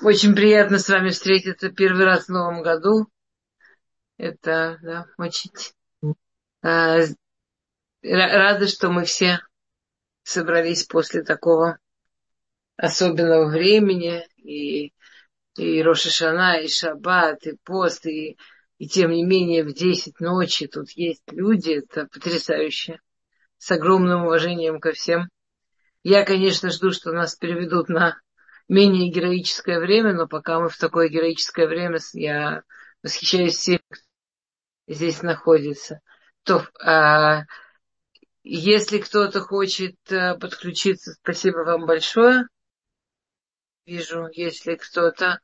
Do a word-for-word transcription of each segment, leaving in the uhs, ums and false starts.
Очень приятно с вами встретиться первый раз в новом году. Это, да, очень э, рада, что мы все собрались после такого особенного времени. И, и Рош ха-Шана, и Шаббат, и пост, и, и тем не менее в десять ночи тут есть люди. Это потрясающе. С огромным уважением ко всем. Я, конечно, жду, что нас переведут на менее героическое время, но пока мы в такое героическое время, я восхищаюсь всеми, здесь находится. То, а, если кто-то хочет а, подключиться, спасибо вам большое. Вижу, если кто-то,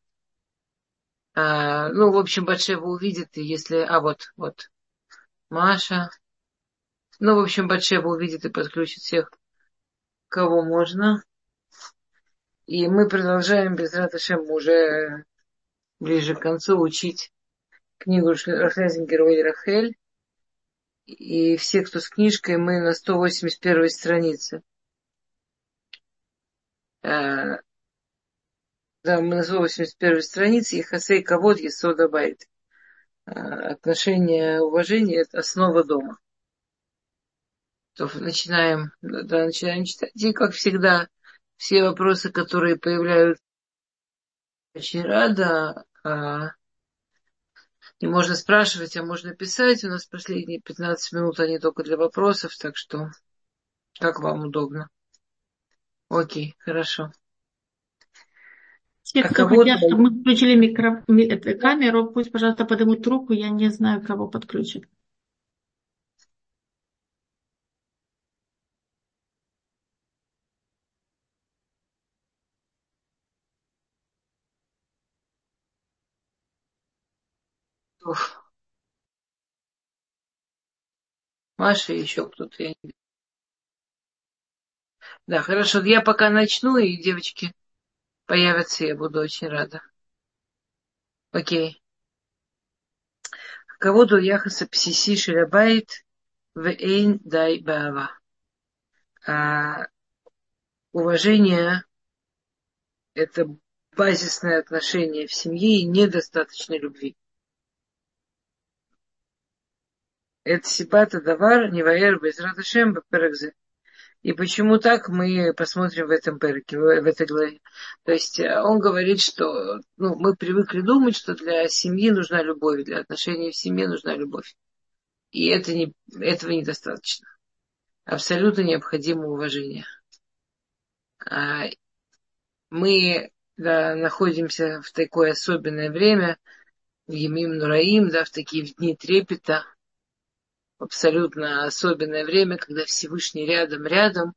а, ну, в общем, Батшева увидит, и если, а вот, вот, Маша, ну, в общем, Батшева увидит и подключит всех, кого можно. И мы продолжаем без Раташем уже ближе к концу учить книгу Рахлезингер Ой Рахель. И все, кто с книжкой, мы на сто восемьдесят первой странице. А, Да, мы на сто восемьдесят первой странице, и Хасей Кавод Есода Байт. Отношение, уважение – это основа дома. То начинаем, да, начинаем читать. И, как всегда, все вопросы, которые появляются, очень рада. А, и можно спрашивать, а можно писать. У нас последние пятнадцать минут, они только для вопросов, так что как вам удобно. Окей, хорошо. Те, А кто кого-то... хотят, чтобы мы включили микро... ми- это, камеру, пусть, пожалуйста, поднимут руку. Я не знаю, кого подключить. Уф, Маша и еще кто-то. я не- Да, хорошо. Я пока начну, и девочки появятся, я буду очень рада. Окей. כבוד הוא יחס הבסיסי של הבית ואין די באהבה. Уважение – это базисное отношение в семье и недостаточно любви. Это сибата давар неваэр безрат Ашем беперекзе. И почему так, мы посмотрим в этом переке, в в этой главе. То есть он говорит, что ну, мы привыкли думать, что для семьи нужна любовь, для отношений в семье нужна любовь. И это не, этого недостаточно. Абсолютно необходимо уважение. А мы да, находимся в такое особенное время, в Ямим Нураим, да, в такие дни трепета, абсолютно особенное время, когда Всевышний рядом-рядом.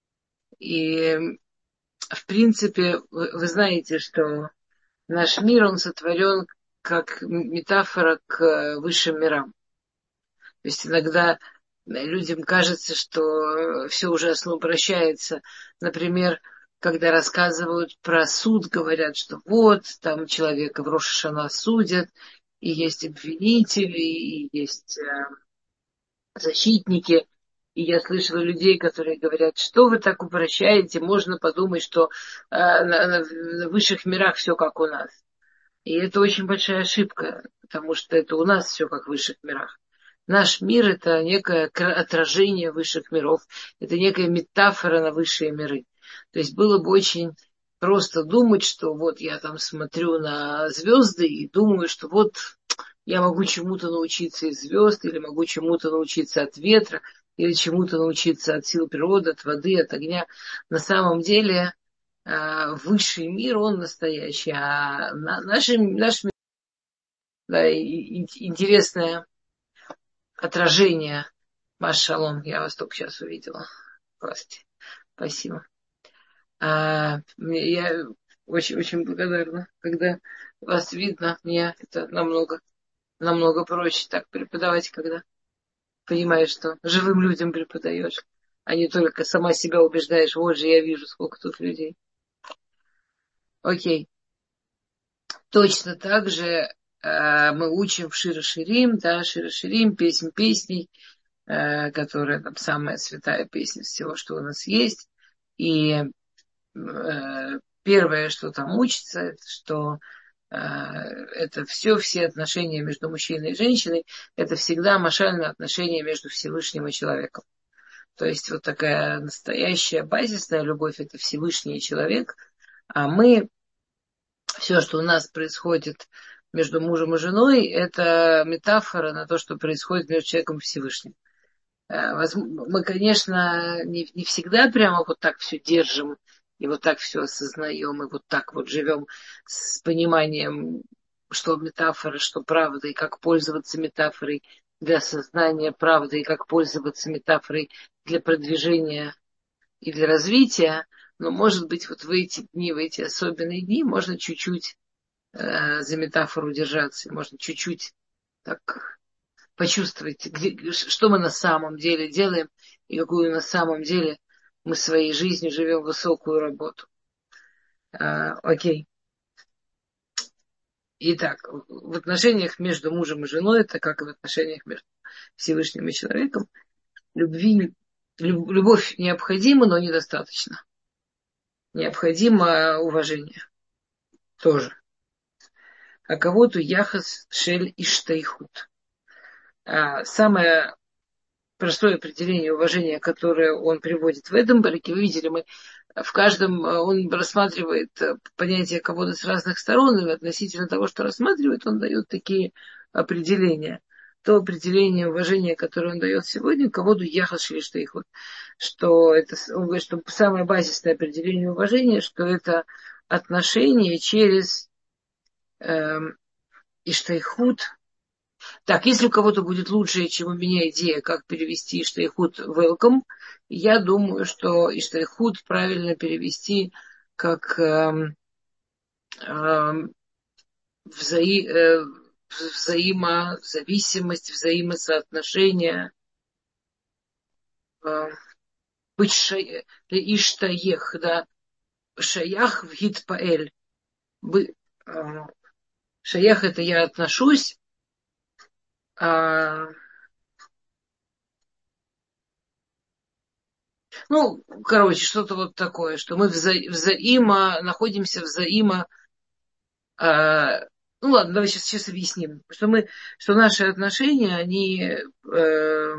И, в принципе, вы, вы знаете, что наш мир, он сотворен как метафора к высшим мирам. То есть иногда людям кажется, что все ужасно упрощается. Например, когда рассказывают про суд, говорят, что вот, там человека в Рош ха-Шана судят, и есть обвинители, и есть э, защитники. И я слышала людей, которые говорят, что вы так упрощаете, можно подумать, что э, на, на, на высших мирах все как у нас. И это очень большая ошибка, потому что это у нас все как в высших мирах. Наш мир – это некое отражение высших миров, это некая метафора на высшие миры. То есть было бы очень просто думать, что вот я там смотрю на звезды и думаю, что вот я могу чему-то научиться из звезд, или могу чему-то научиться от ветра, или чему-то научиться от сил природы, от воды, от огня. На самом деле высший мир, он настоящий, а наш, наш мир, да, интересное отражение. Маш шалом, я вас только сейчас увидела. Прости, спасибо. А, я очень, очень благодарна, когда вас видно, мне это намного, намного проще так преподавать, когда понимаешь, что живым людям преподаешь, а не только сама себя убеждаешь, вот же я вижу, сколько тут людей. Окей. Точно так же э, мы учим в Шира Ширим, да, Шира Ширим, песнь песней, э, которая там самая святая песня из всего, что у нас есть. И э, первое, что там учится, это что э, это все, все отношения между мужчиной и женщиной, это всегда машальное отношение между Всевышним и человеком. То есть вот такая настоящая базисная любовь – это Всевышний человек, а мы, все, что у нас происходит между мужем и женой, это метафора на то, что происходит между человеком и Всевышним. Мы, конечно, не, не всегда прямо вот так все держим, и вот так все осознаем, и вот так вот живем с пониманием, что метафора, что правда, и как пользоваться метафорой для осознания правды, и как пользоваться метафорой для продвижения и для развития. Но, может быть, вот в эти дни, в эти особенные дни можно чуть-чуть э, за метафору держаться, можно чуть-чуть так почувствовать, где, что мы на самом деле делаем и какую на самом деле мы своей жизнью живем высокую работу. А, окей. Итак, в отношениях между мужем и женой, это как и в отношениях между Всевышним и человеком, любви, любовь необходима, но недостаточно. Необходимо уважение тоже. А кого-то яхас шель иштайхут. А самое простое определение уважения, которое он приводит в этом бараке, вы видели, мы в каждом, он рассматривает понятие кого-то с разных сторон, и относительно того, что рассматривает, он дает такие определения. То определение уважения, которое он дает сегодня, кого-то яхас шель иштайхут. Что это, он говорит, что самое базисное определение уважения, что это отношение через эм, иштайхут. Так, если у кого-то будет лучшая, чем у меня идея, как перевести иштайхут welcome, я думаю, что иштайхут правильно перевести как эм, эм, взаи, э, взаимозависимость, взаимосоотношение, э, быть шай, иштаех, да, шаях в гитпаэль. Шаях это я отношусь, а, ну, короче, что-то вот такое, что мы вза, взаимо, находимся взаимо, а, ну ладно, давай сейчас, сейчас объясним, что мы, что наши отношения, они э,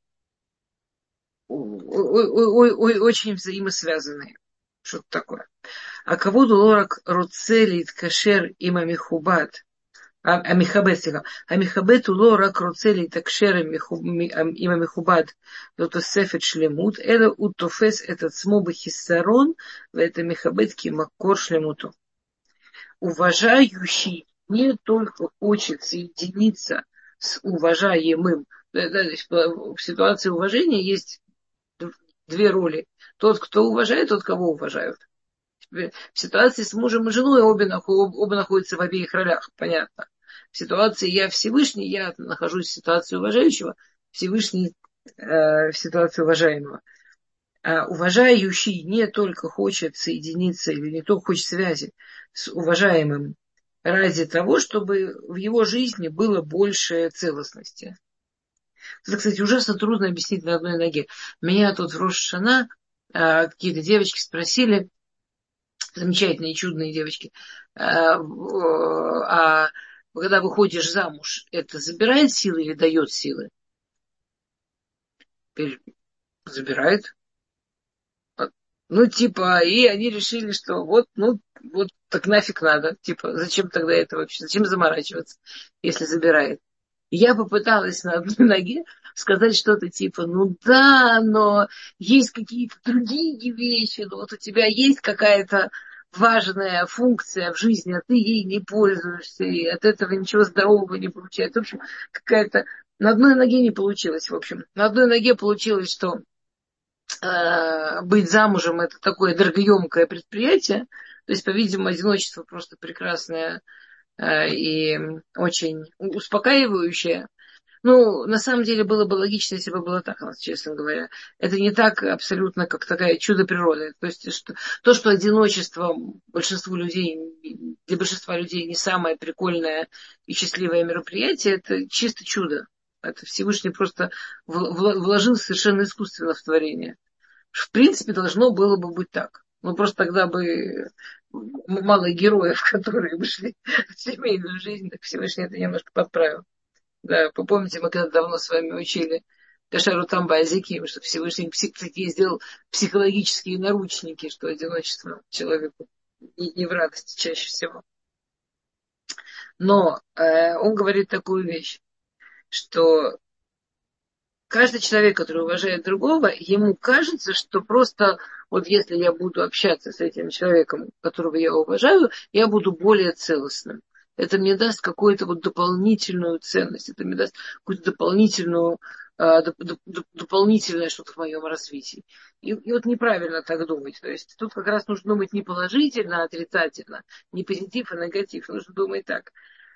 очень взаимосвязанные, что-то такое. А кого лорак роцелит кашер има михубат, המכבד, סליחה, המכבד הוא לא רק רוצה להתקשר עם המכובד לתוספת שלמות, אלא הוא תופס את עצמו בחיסרון ואת המכבד כמקור שלמותו. Уважающий не только хочет соединиться с уважаемым. В ситуации уважения есть две роли. Тот, кто уважает, тот, кого уважают. В ситуации с мужем и женой обе, оба находятся в обеих ролях, понятно. В ситуации я Всевышний, я нахожусь в ситуации уважающего, Всевышний э, в ситуации уважаемого. А уважающий не только хочет соединиться или не только хочет связи с уважаемым ради того, чтобы в его жизни было больше целостности. Это, кстати, ужасно трудно объяснить на одной ноге. Меня тут в Рош ха-Шана э, какие-то девочки спросили, замечательные, чудные девочки. А, а когда выходишь замуж, это забирает силы или дает силы? Забирает. Ну, типа, и они решили, что вот, ну, вот так нафиг надо. Типа, зачем тогда это вообще? Зачем заморачиваться, если забирает? И я попыталась на одной ноге сказать что-то типа, ну да, но есть какие-то другие вещи, но вот у тебя есть какая-то важная функция в жизни, а ты ей не пользуешься, и от этого ничего здорового не получается. В общем, какая-то... На одной ноге не получилось, в общем. На одной ноге получилось, что э, быть замужем это такое дорогоемкое предприятие. То есть, по-видимому, одиночество просто прекрасное э, и очень успокаивающее. Ну, на самом деле, было бы логично, если бы было так, честно говоря. Это не так абсолютно, как такая чудо природы. То есть, что, то, что одиночество большинству людей, для большинства людей не самое прикольное и счастливое мероприятие, это чисто чудо. Это Всевышний просто вложил совершенно искусственно в творение. В принципе, должно было бы быть так. Ну, просто тогда бы мало героев, которые вышли в семейную жизнь, так Всевышний это немножко подправил. Да, вы помните, мы когда давно с вами учили Кашару Тамба Азики, что Всевышний псих, такие сделал психологические наручники, что одиночество человеку не, не в радости чаще всего. Но э, он говорит такую вещь, что каждый человек, который уважает другого, ему кажется, что просто вот если я буду общаться с этим человеком, которого я уважаю, я буду более целостным. Это мне даст какую-то вот дополнительную ценность, это мне даст какую-то дополнительную, а, доп- доп- дополнительное что-то в моем развитии. И, и вот неправильно так думать. То есть тут как раз нужно думать не положительно, а отрицательно, не позитив, а негатив. Нужно думать так.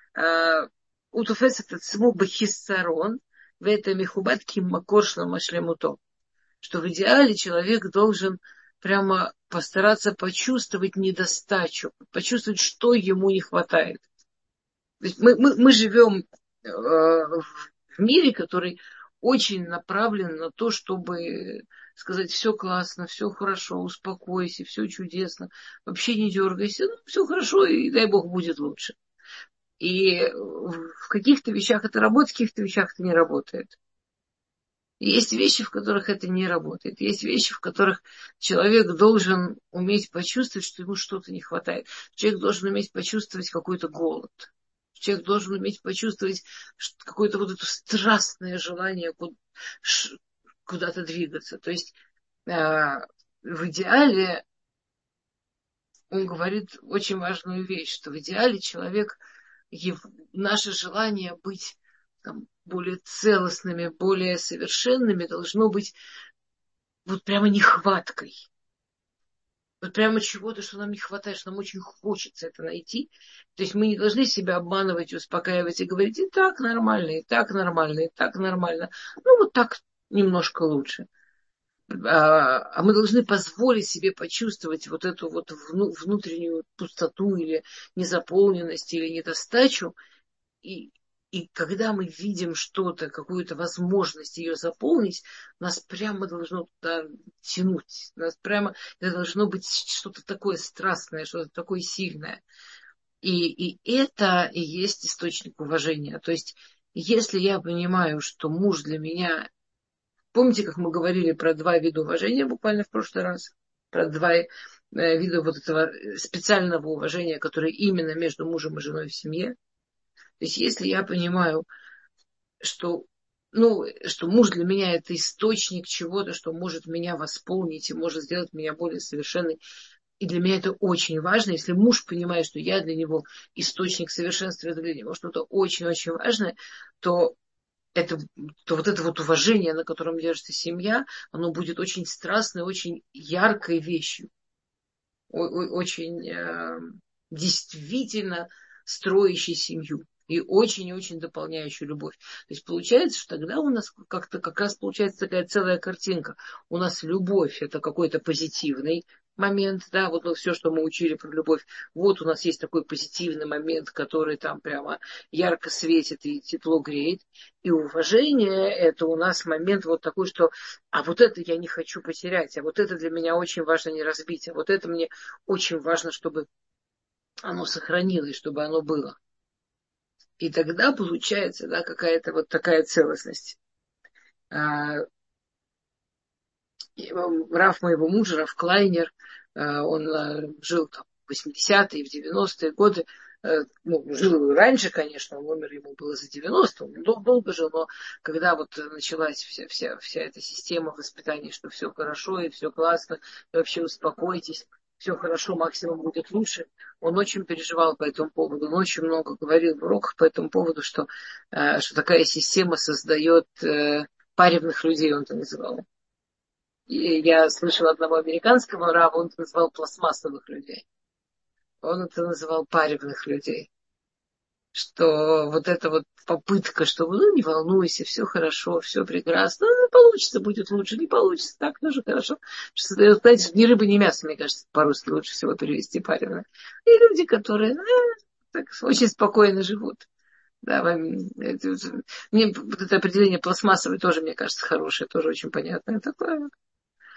Утуфес этот смог бы хиссарон, в этом мехубат киммакор шлемуто, что в идеале человек должен прямо постараться почувствовать недостачу, почувствовать, что ему не хватает. То есть мы, мы, мы живем э, в мире, который очень направлен на то, чтобы сказать, все классно, все хорошо, успокойся, все чудесно, вообще не дергайся, ну, все хорошо, и дай Бог будет лучше. И в каких-то вещах это работает, в каких-то вещах это не работает. Есть вещи, в которых это не работает. Есть вещи, в которых человек должен уметь почувствовать, что ему что-то не хватает. Человек должен уметь почувствовать какой-то голод. Человек должен уметь почувствовать какое-то вот это страстное желание куда-то двигаться. То есть в идеале он говорит очень важную вещь, что в идеале человек, его, наше желание быть там, более целостными, более совершенными должно быть вот прямо нехваткой. Вот прямо чего-то, что нам не хватает, что нам очень хочется это найти. То есть мы не должны себя обманывать, успокаивать и говорить, и так нормально, и так нормально, и так нормально. Ну вот так немножко лучше. А мы должны позволить себе почувствовать вот эту вот внутреннюю пустоту или незаполненность или недостачу. И, и когда мы видим что-то, какую-то возможность ее заполнить, нас прямо должно туда тянуть. Нас прямо, это должно быть что-то такое страстное, что-то такое сильное. И, и это и есть источник уважения. То есть, если я понимаю, что муж для меня... Помните, как мы говорили про два вида уважения буквально в прошлый раз? Про два э, вида вот этого специального уважения, которое именно между мужем и женой в семье. То есть, если я понимаю, что, ну, что муж для меня это источник чего-то, что может меня восполнить и может сделать меня более совершенной, и для меня это очень важно. Если муж понимает, что я для него источник совершенства, это для него что-то очень-очень важное, то это, то вот это вот уважение, на котором держится семья, оно будет очень страстной, очень яркой вещью. Очень э, действительно строящей семью. И очень-очень дополняющую любовь. То есть получается, что тогда у нас как-то как раз получается такая целая картинка. У нас любовь это какой-то позитивный момент, да, вот все, что мы учили про любовь, вот у нас есть такой позитивный момент, который там прямо ярко светит и тепло греет. И уважение это у нас момент вот такой, что а вот это я не хочу потерять, а вот это для меня очень важно не разбить, а вот это мне очень важно, чтобы оно сохранилось, чтобы оно было. И тогда получается, да, какая-то вот такая целостность. А, Раф моего мужа, Раф Клайнер, он жил там в восьмидесятые, в девяностые годы, ну, жил раньше, конечно, он умер, ему было за девяносто, он дол- долго жил, но когда вот началась вся, вся, вся эта система воспитания, что все хорошо и все классно, и вообще успокойтесь, все хорошо, максимум будет лучше, он очень переживал по этому поводу, он очень много говорил в уроках по этому поводу, что, что такая система создает паривных людей, он это называл. И я слышала одного американского раба, он это называл пластмассовых людей. Он это называл паривных людей. Что вот эта вот попытка, что ну не волнуйся, все хорошо, все прекрасно, ну, получится, будет лучше, не получится, так тоже хорошо. Что, знаете, ни рыба, ни мясо, мне кажется, по-русски лучше всего перевести паривно. И люди, которые э, так, очень спокойно живут. Да, это, мне вот это определение пластмассовый тоже, мне кажется, хорошее, тоже очень понятное такое.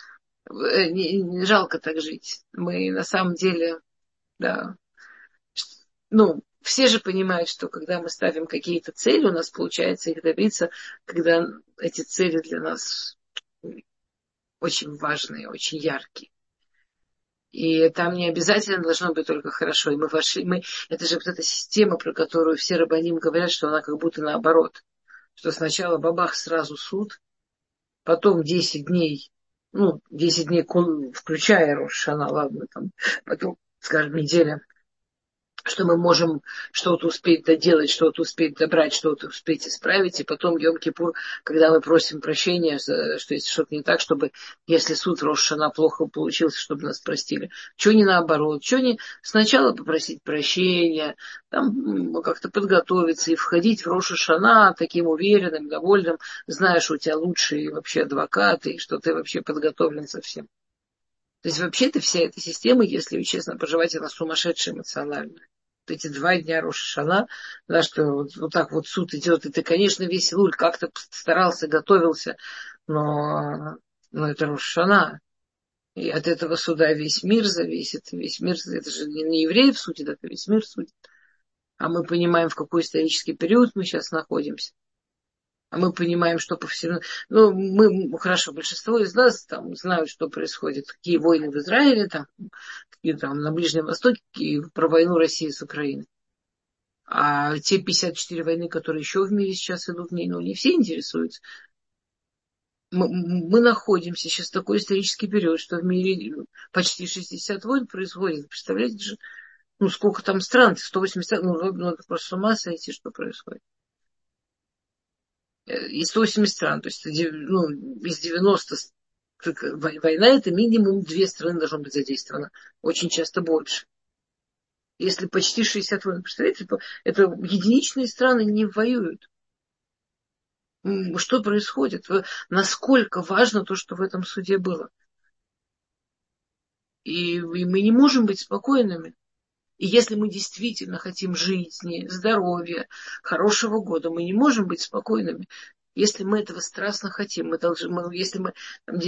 э, не, не жалко так жить. Мы на самом деле, да, ну, все же понимают, что когда мы ставим какие-то цели, у нас получается их добиться, когда эти цели для нас очень важные, очень яркие. И там не обязательно должно быть только хорошо. И мы вошли, мы, это же вот эта система, про которую все рабаним говорят, что она как будто наоборот. Что сначала бабах сразу суд, потом десять дней, ну, десять дней, включая Рош ха-Шана, ладно, там, потом, скажем, неделя, что мы можем что-то успеть доделать, что-то успеть добрать, что-то успеть исправить, и потом Йом-Кипур, когда мы просим прощения, что если что-то не так, чтобы, если суд Рош ха-Шана плохо получился, чтобы нас простили. Чего не наоборот, чего не сначала попросить прощения, там как-то подготовиться и входить в Рош ха-Шана таким уверенным, довольным, зная, что у тебя лучшие вообще адвокаты, и что ты вообще подготовлен совсем. То есть вообще-то вся эта система, если честно пожелать, она сумасшедшая эмоционально. Вот эти два дня Рош ха-Шана, да, что вот, вот так вот суд идет, и ты, конечно, весь Луль как-то старался, готовился, но, но это Рош ха-Шана. И от этого суда весь мир зависит, весь мир, это же не евреев судит, это весь мир судит. А мы понимаем, в какой исторический период мы сейчас находимся. А мы понимаем, что по всему... Ну, мы, хорошо, большинство из нас там знают, что происходит, какие войны в Израиле, там, какие там на Ближнем Востоке, и про войну России с Украиной. А те пятьдесят четыре войны, которые еще в мире сейчас идут, не, ну, не все интересуются. Мы, мы находимся сейчас в такой исторический период, что в мире почти шестьдесят войн происходит. Представляете же, ну, сколько там стран, сто восемьдесят, ну, ну это просто с ума сойти, что происходит. И сто восемьдесят стран, то есть ну, из девяноста война, это минимум две страны должно быть задействовано. Очень часто больше. Если почти шестьдесят войн, представляете, это единичные страны не воюют. Что происходит? Насколько важно то, что в этом суде было? И, и мы не можем быть спокойными. И если мы действительно хотим жизни, здоровья, хорошего года, мы не можем быть спокойными. Если мы этого страстно хотим, мы должны, мы, если мы, там,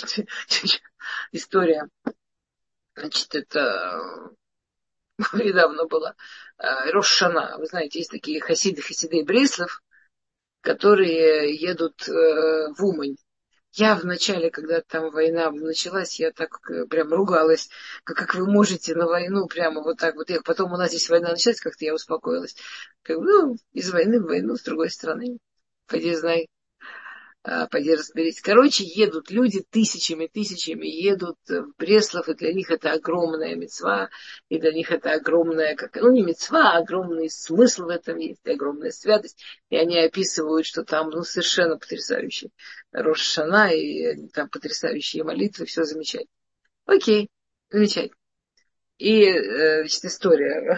история, значит, это недавно была, Рош ха-Шана, вы знаете, есть такие хасиды, хасиды Бреслов, которые едут в Умань. Я вначале, когда там война началась, я так прям ругалась, как, как вы можете на войну прямо вот так вот. Я, потом у нас здесь война началась, как-то я успокоилась. Как, ну, из войны в войну с другой стороны. Пойди знай, а, пойди разберись. Короче, едут люди тысячами, тысячами едут в Бреслов, и для них это огромная мицва, и для них это огромная, как, ну не мицва, а огромный смысл в этом есть, огромная святость. И они описывают, что там ну, совершенно потрясающе Рош ха-Шана, и там потрясающие молитвы, все замечательно. Окей, замечательно. И, значит, история.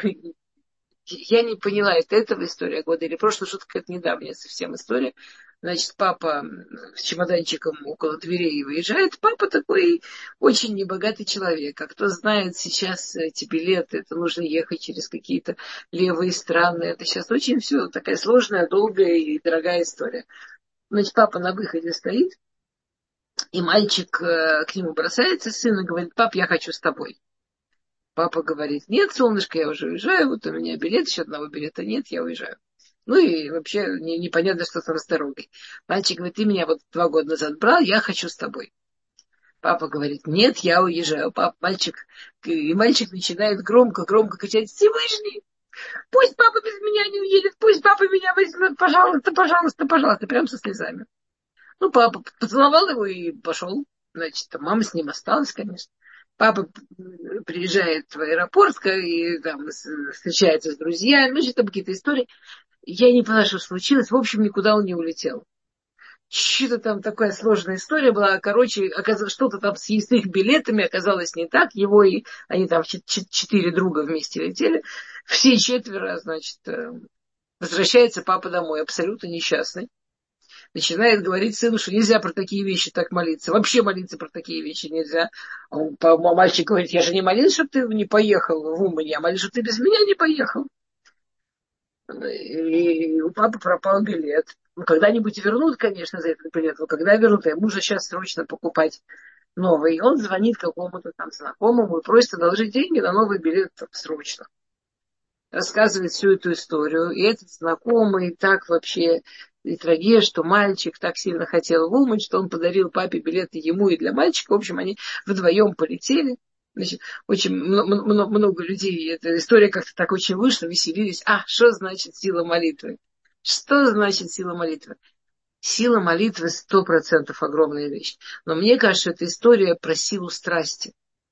Я не поняла, это этого история года или прошлая шутка, это недавняя совсем история. Значит, папа с чемоданчиком около дверей выезжает. Папа такой очень небогатый человек. А кто знает, сейчас эти билеты, это нужно ехать через какие-то левые страны. Это сейчас очень все такая сложная, долгая и дорогая история. Значит, папа на выходе стоит, и мальчик к нему бросается, сын, и говорит: пап, я хочу с тобой. Папа говорит: нет, солнышко, я уже уезжаю, вот у меня билет, еще одного билета нет, я уезжаю. Ну и вообще не, непонятно, что там с дорогой. Мальчик говорит: ты меня вот два года назад брал, я хочу с тобой. Папа говорит: нет, я уезжаю. Папа, мальчик, и мальчик начинает громко-громко кричать: Всевышний, пусть папа без меня не уедет, пусть папа меня возьмет, пожалуйста, пожалуйста, пожалуйста, прям со слезами. Ну, папа поцеловал его и пошел. Значит, мама с ним осталась, конечно. Папа приезжает в аэропорт и там встречается с друзьями, ну, что-то какие-то истории. Я не поняла, что случилось. В общем, никуда он не улетел. Что-то там такая сложная история была. Короче, оказалось, что-то там с их билетами оказалось не так. Его и они там четыре друга вместе летели. Все четверо, значит, возвращается папа домой, абсолютно несчастный. Начинает говорить сыну, что нельзя про такие вещи так молиться. Вообще молиться про такие вещи нельзя. А он, мальчик говорит: я же не молился, чтобы ты не поехал в Умань, я молился, чтобы ты без меня не поехал. И у папы пропал билет. Ну, когда-нибудь вернут, конечно, за этот билет. Но когда вернут, ему же сейчас срочно покупать новый. И он звонит какому-то там знакомому и просит одолжить деньги на новый билет там, срочно. Рассказывает всю эту историю. И этот знакомый так вообще и трагедия, что мальчик так сильно хотел в Умань, что он подарил папе билеты ему и для мальчика. В общем, они вдвоем полетели. Значит, очень много, много людей. Эта история как-то так очень вышла, веселились. А, что значит сила молитвы? Что значит сила молитвы? Сила молитвы сто процентов огромная вещь. Но мне кажется, это история про силу страсти.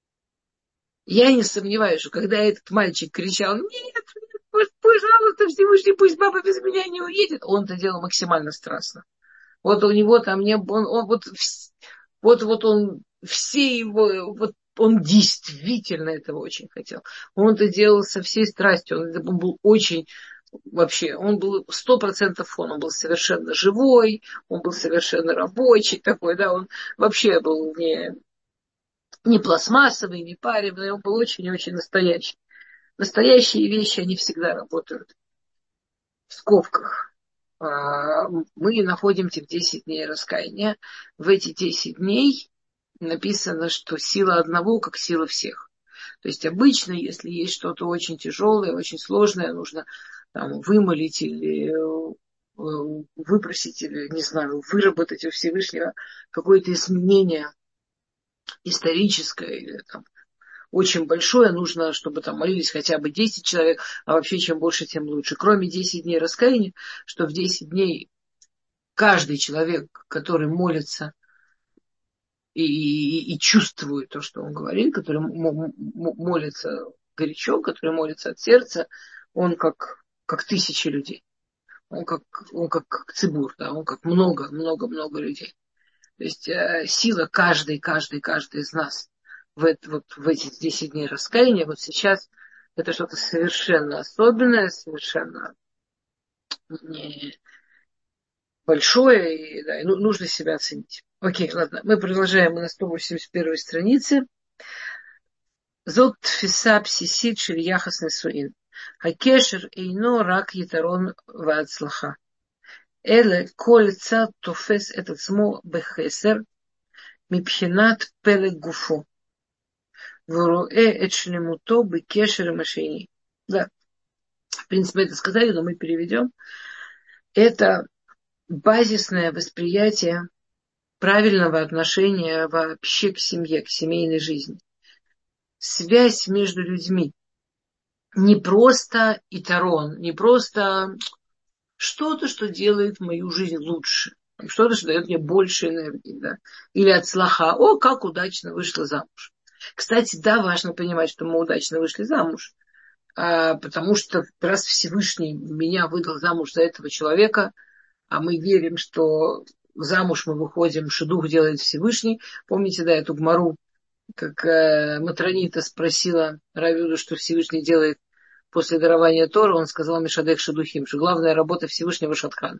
Я не сомневаюсь, что когда этот мальчик кричал: нет, нет, пожалуйста, Всевышний, пусть папа без меня не уедет, он это делал максимально страстно. Вот у него там не было, он, он вот, вот, вот он, все его, вот он действительно этого очень хотел. Он это делал со всей страстью, он, он был очень, вообще, он был сто процентов он, он был совершенно живой, он был совершенно рабочий такой, да, он вообще был не, не пластмассовый, не паревный, он был очень-очень настоящий. Настоящие вещи, они всегда работают в скобках. Мы находимся в десять дней раскаяния. В эти десять дней написано, что сила одного, как сила всех. То есть обычно, если есть что-то очень тяжелое, очень сложное, нужно там, вымолить или выпросить, или, не знаю, выработать у Всевышнего какое-то изменение историческое или там очень большое, нужно, чтобы там молились хотя бы десять человек, а вообще чем больше, тем лучше. Кроме десяти дней раскаяния, что в десять дней каждый человек, который молится и, и, и чувствует то, что он говорит, который молится горячо, который молится от сердца, он как, как тысячи людей. Он как, он как, как цибур, да, он как много, много, много людей. То есть э, сила каждой, каждой, каждой из нас в, это, вот, в эти десять дней раскаяния, вот сейчас это что-то совершенно особенное, совершенно не большое, и, да, и нужно себя оценить. Окей, ладно, мы продолжаем, мы на сто восемьдесят первой странице. Зот тфиса псисит шель яхас несуин. Хакешер эйно рак ятарон ваацлаха. Эле коль цад тофес этот смо бехесер мипхинат пелег гуфу. Вуруэ эчлемуто бекешер машини. Да, в принципе, это сказали, но мы переведем. Это базисное восприятие правильного отношения вообще к семье, к семейной жизни. Связь между людьми. Не просто итарон, не просто что-то, что делает мою жизнь лучше. Что-то, что дает мне больше энергии. Да? Или от слаха. О, как удачно вышла замуж. Кстати, да, важно понимать, что мы удачно вышли замуж. А, потому что раз Всевышний меня выдал замуж за этого человека, а мы верим, что замуж мы выходим, шедух делает Всевышний. Помните, да, эту гмару, как э, Матронита спросила Равиуду, что Всевышний делает после дарования Тора, он сказал Мишадех Шедухим, что главная работа Всевышнего Шатхан.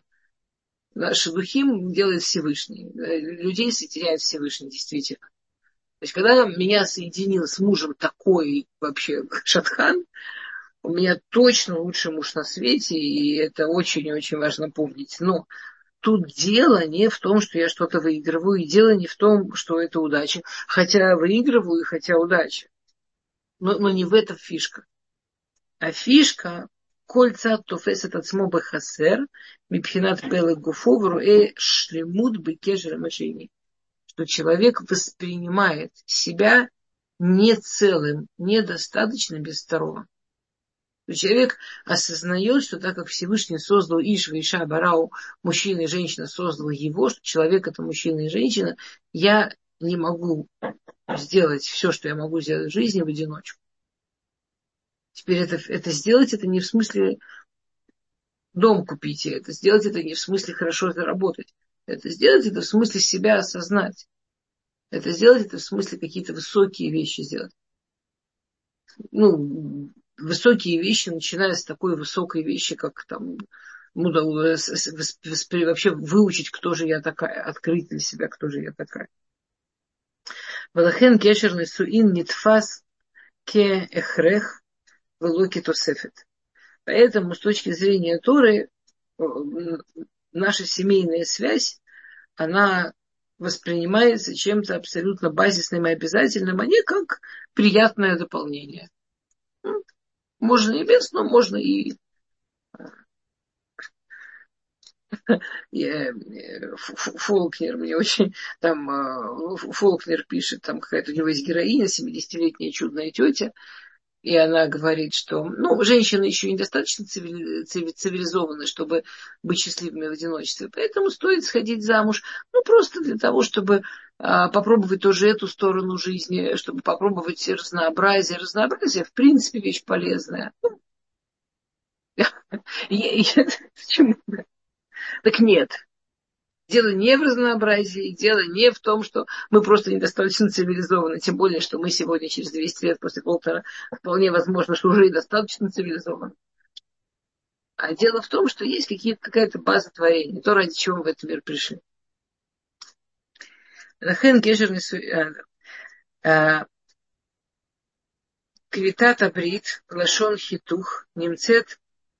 Шедухим делает Всевышний. Людей соединяет Всевышний, действительно. То есть, когда меня соединил с мужем такой вообще Шатхан, у меня точно лучший муж на свете, и это очень и очень важно помнить. Но тут дело не в том, что я что-то выигрываю, и дело не в том, что это удача. Хотя выигрываю, и хотя удача. Но, но не в этом фишка. А фишка кольца тофес этот смоба хасер, мипхинат пелы гуфовру и шлемут бекежера машини. Что человек воспринимает себя не целым, недостаточно без второго. Человек осознает, что так как Всевышний создал Ишва, Иша, Барау, мужчина и женщина, создал его, что человек это мужчина и женщина, я не могу сделать все, что я могу сделать в жизни в одиночку. Теперь это, это сделать, это не в смысле дом купить, это сделать, это не в смысле хорошо заработать. Это сделать, это в смысле себя осознать. Это сделать, это в смысле какие-то высокие вещи сделать. Ну, высокие вещи, начиная с такой высокой вещи, как там, вообще выучить, кто же я такая, открыть для себя, кто же я такая. Валахен кешер несуин нитфас ке эхрех велоки тосефет. Поэтому с точки зрения Торы наша семейная связь, она воспринимается чем-то абсолютно базисным и обязательным, а не как приятное дополнение. Можно и без, но можно и Фолкнер, мне очень, там, Фолкнер пишет, там какая-то у него есть героиня, семидесятилетняя чудная тетя, и она говорит, что, ну, женщины еще недостаточно цивилизованы, чтобы быть счастливыми в одиночестве, поэтому стоит сходить замуж, ну, просто для того, чтобы а, попробовать тоже эту сторону жизни, чтобы попробовать разнообразие. Разнообразие, в принципе, вещь полезная. Почему? Так нет. Дело не в разнообразии, дело не в том, что мы просто недостаточно цивилизованы. Тем более, что мы сегодня, через двести лет после полтора, вполне возможно, что уже и достаточно цивилизованы. А дело в том, что есть какие-то, какая-то база творения, то, ради чего мы в этот мир пришли. Лахен гешер квитат абрит, лашон хитух, немцет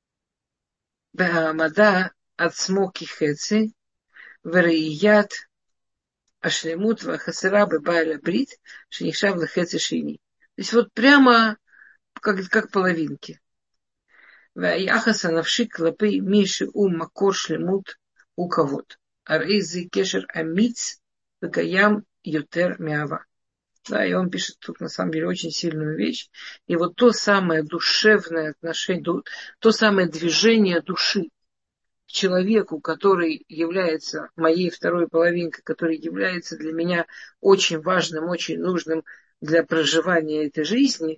баамада от смоки хеци, вереият Ашлемут вахасара бебайля брит, шенихшав лехеце шини. То есть вот прямо как, как половинки. Ваяхаса навшик клапы миши ум макор шлемут у кого-то. Арейзи кешер амиц векаям ютер мява. Да, и он пишет тут на самом деле очень сильную вещь. И вот то самое душевное отношение, то самое движение души человеку, который является моей второй половинкой, который является для меня очень важным, очень нужным для проживания этой жизни,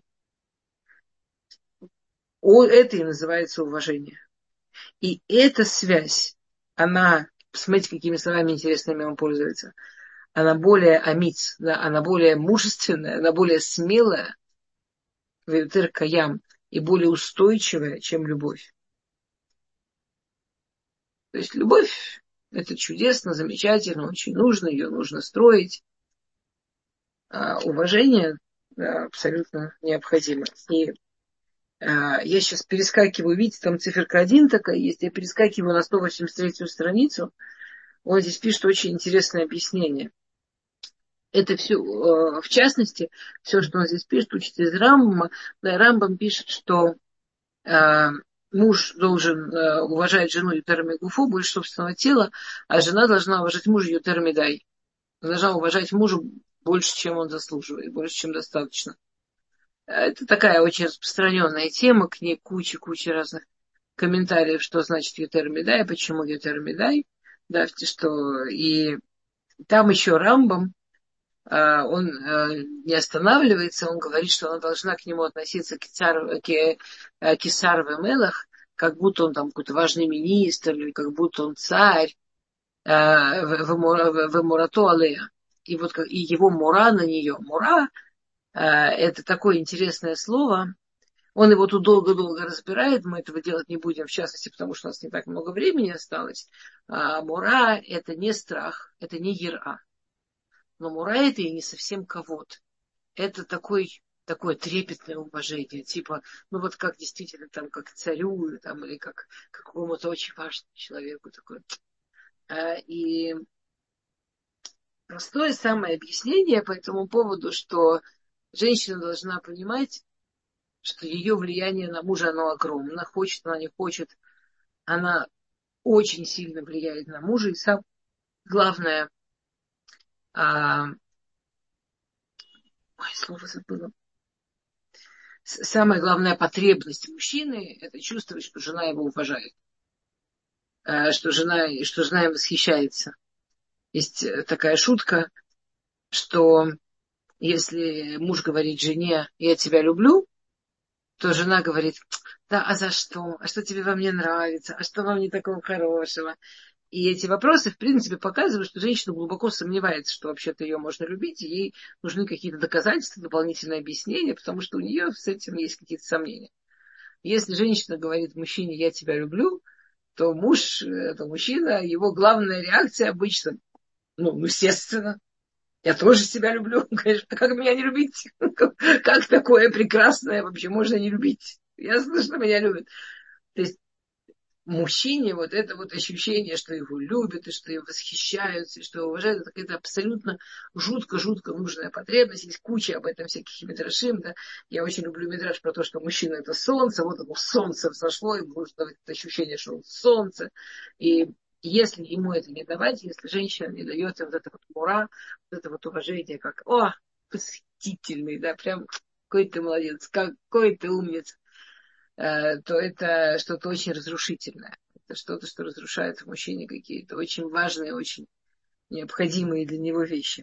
это и называется уважение. И эта связь, она, посмотрите, какими словами интересными он пользуется, она более амиц, да, она более мужественная, она более смелая, веютер каям, и более устойчивая, чем любовь. То есть любовь – это чудесно, замечательно, очень нужно, ее нужно строить. А уважение, да, абсолютно необходимо. И а, я сейчас перескакиваю, видите, там циферка один такая есть, я перескакиваю на сто восемьдесят третью страницу, он здесь пишет очень интересное объяснение. Это все, в частности, все, что он здесь пишет, учит из Рамбама. Да, Рамбам пишет, что а, муж должен а, уважать жену Ютер Гуфу, больше собственного тела, а жена должна уважать мужа Ютер Дай. Должна уважать мужа больше, чем он заслуживает, больше, чем достаточно. Это такая очень распространенная тема, к ней куча-куча разных комментариев, что значит Ютер Дай, почему Ютер Дай. Да, что и там еще Рамбам, он не останавливается, он говорит, что она должна к нему относиться к Кесар Мелах, как будто он там какой-то важный министр, или как будто он царь, в Мурато Алея. И вот и его мура на нее. Мура – это такое интересное слово. Он его тут долго-долго разбирает, мы этого делать не будем, в частности, потому что у нас не так много времени осталось. Мура – это не страх, это не ера. Но мура это и не совсем кого-то. Это такой, такое трепетное уважение. Типа, ну вот как действительно там, как царю, там, или как, как какому-то очень важному человеку. Такое. И простое самое объяснение по этому поводу, что женщина должна понимать, что ее влияние на мужа, оно огромно. Хочет она, не хочет. Она очень сильно влияет на мужа. И сам, главное, а, ой, слово забыла. Самая главная потребность мужчины – это чувствовать, что жена его уважает, что жена, что жена им восхищается. Есть такая шутка, что если муж говорит жене «я тебя люблю», то жена говорит «да, а за что? А что тебе во мне нравится? А что во мне такого хорошего?» И эти вопросы, в принципе, показывают, что женщина глубоко сомневается, что вообще-то ее можно любить, и ей нужны какие-то доказательства, дополнительные объяснения, потому что у нее с этим есть какие-то сомнения. Если женщина говорит мужчине «я тебя люблю», то муж, то мужчина, его главная реакция обычно, ну, естественно, я тоже себя люблю, конечно, как меня не любить? Как такое прекрасное вообще можно не любить? Ясно, что меня любят. То есть мужчине вот это вот ощущение, что его любят, и что им восхищаются, и что его уважают, это какая-то абсолютно жутко-жутко нужная потребность. Есть куча об этом всяких мидрашим, да. Я очень люблю мидраш про то, что мужчина это солнце, вот оно солнце взошло, и будет давать это ощущение, что он солнце. И если ему это не давать, если женщина не дает им вот это вот мура, вот это вот уважение, как, о, восхитительный, да, прям какой ты молодец, какой ты умница, то это что-то очень разрушительное. Это что-то, что разрушает в мужчине какие-то очень важные, очень необходимые для него вещи.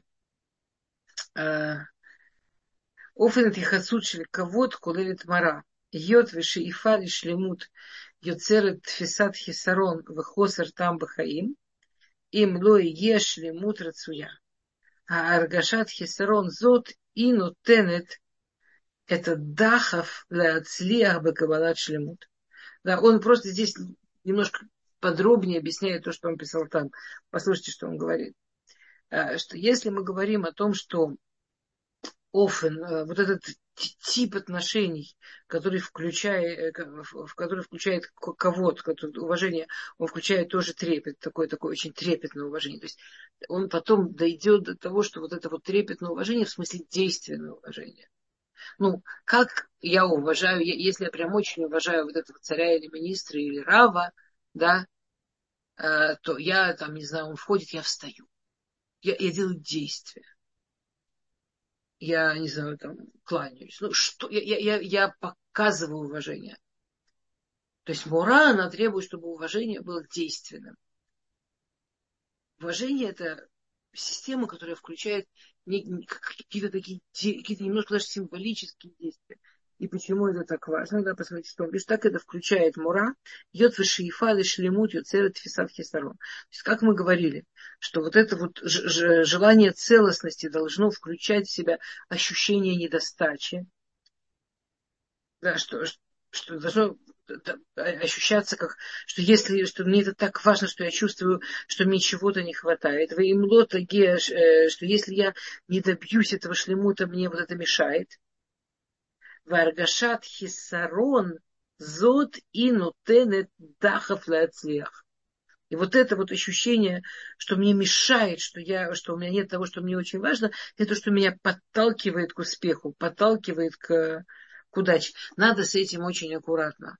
Офен את יחסות של כבוד כוללת מרה. היות ושאיפה לשלמות יוצרת תפיסת חיסרון וחוסר טעם בחיים, אם לא יהיה שלמות רצויה. ההרגשת חיסרון זאת היא נותנת את הדחף להצליח בקבלת שלמות. Да, он просто здесь немножко подробнее объясняет то, что он писал там. Послушайте, что он говорит. Что если мы говорим о том, что офен, вот этот тип отношений, который включает, в который включает кого-то, уважение, он включает тоже трепет, такое, такое очень трепетное уважение. То есть он потом дойдет до того, что вот это вот трепетное уважение, в смысле действенное уважение. Ну, как я уважаю, если я прям очень уважаю вот этого царя или министра или рава, да, то я там, не знаю, он входит, я встаю. Я, я делаю действия. Я, не знаю, там, кланяюсь. Ну, что, я, я, я показываю уважение. То есть мура, она требует, чтобы уважение было действенным. Уважение – это система, которая включает какие-то такие, какие-то немножко даже символические действия. И почему это так важно? Да, посмотрите, что он пишет. Так это включает мура, йод вешиифа лишлемут йоцерет фисат хисарон. То есть, как мы говорили, что вот это вот желание целостности должно включать в себя ощущение недостачи. Да, что, что должно ощущаться как, что если, что мне это так важно, что я чувствую, что мне чего-то не хватает. Ваимлота геш, что если я не добьюсь этого шлемута, мне вот это мешает. Варгашат хисарон зод и нутенет дахав лацлех. И вот это вот ощущение, что мне мешает, что, я, что у меня нет того, что мне очень важно, это что меня подталкивает к успеху, подталкивает к, к удаче. Надо с этим очень аккуратно.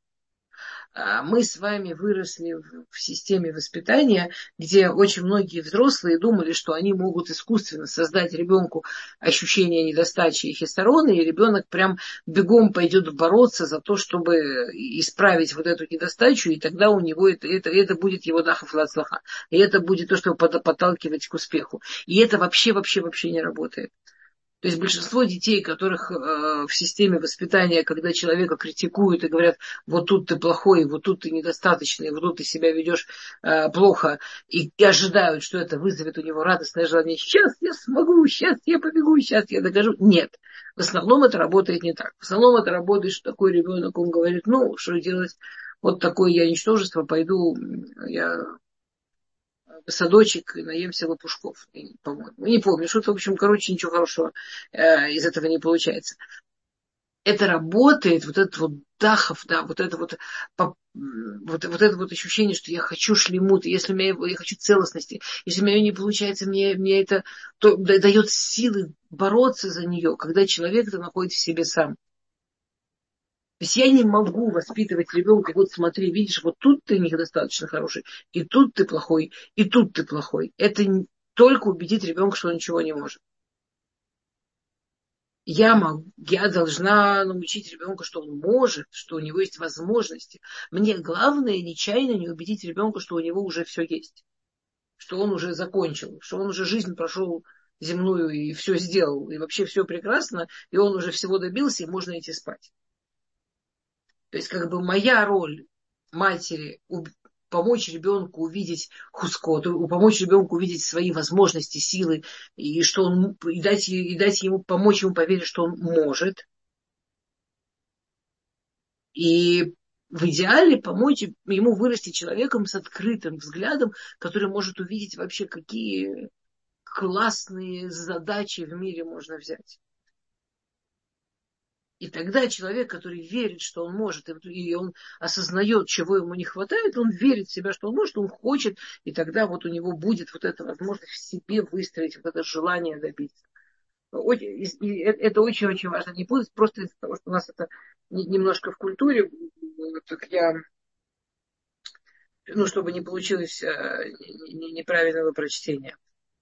Мы с вами выросли в системе воспитания, где очень многие взрослые думали, что они могут искусственно создать ребенку ощущение недостачи и хисарона, и ребенок прям бегом пойдет бороться за то, чтобы исправить вот эту недостачу, и тогда у него это, это, это будет его дахав лацлаха. И это будет то, что подталкивать к успеху. И это вообще, вообще, вообще не работает. То есть большинство детей, которых э, в системе воспитания, когда человека критикуют и говорят, вот тут ты плохой, вот тут ты недостаточный, вот тут ты себя ведешь э, плохо, и, и ожидают, что это вызовет у него радостное желание, сейчас я смогу, сейчас я побегу, сейчас я докажу. Нет. В основном это работает не так. В основном это работает, что такой ребенок, он говорит, ну, что делать, вот такое я ничтожество, пойду, я... садочек и наемся лопушков, по-моему. Не помню, что-то, в общем, короче, ничего хорошего э, из этого не получается. Это работает, вот этот вот дахов, да, вот это вот, по, вот, вот это вот ощущение, что я хочу шлемут, если у меня, я хочу целостности, если у меня не получается, мне, мне это то, дает силы бороться за нее, когда человек это находит в себе сам. То есть я не могу воспитывать ребенка, вот смотри, видишь, вот тут ты недостаточно хороший, и тут ты плохой, и тут ты плохой. Это только убедит ребенка, что он ничего не может. Я, могу, я должна научить ребенка, что он может, что у него есть возможности. Мне главное нечаянно не убедить ребенка, что у него уже все есть, что он уже закончил, что он уже жизнь прошел земную и все сделал, и вообще все прекрасно, и он уже всего добился, и можно идти спать. То есть, как бы моя роль матери помочь ребенку увидеть хускот, помочь ребенку увидеть свои возможности, силы, и что он и дать, и дать ему, помочь ему поверить, что он может. И в идеале помочь ему вырасти человеком с открытым взглядом, который может увидеть вообще, какие классные задачи в мире можно взять. И тогда человек, который верит, что он может, и он осознает, чего ему не хватает, он верит в себя, что он может, он хочет, и тогда вот у него будет вот эта возможность в себе выстроить вот это желание добиться. Это очень-очень важно. Не будет просто из-за того, что у нас это немножко в культуре, так я, ну, чтобы не получилось неправильного прочтения.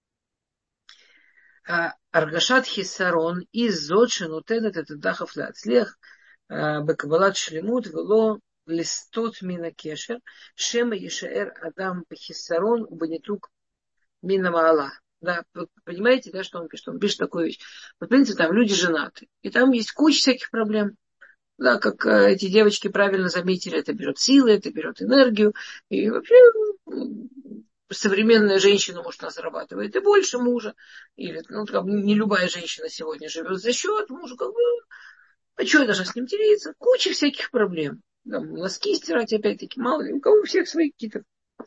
Аргашат хисарон из зодшин утедет это дахов ляцлех бекабалат шлемут вело листот мина кешер шема ешаэр адам бехисарон убанитук мина маала. Да, понимаете, да, что он пишет? Он пишет такую вещь. Вот, в принципе, там люди женаты. И там есть куча всяких проблем. Да, как э, эти девочки правильно заметили, это берет силы, это берет энергию. И вообще современная женщина, может, она зарабатывает и больше мужа. Или, ну, как бы не любая женщина сегодня живет за счет мужа. Как бы, а что я должна с ним делиться? Куча всяких проблем. Там, носки стирать, опять-таки, мало ли, у кого у всех свои какие-то.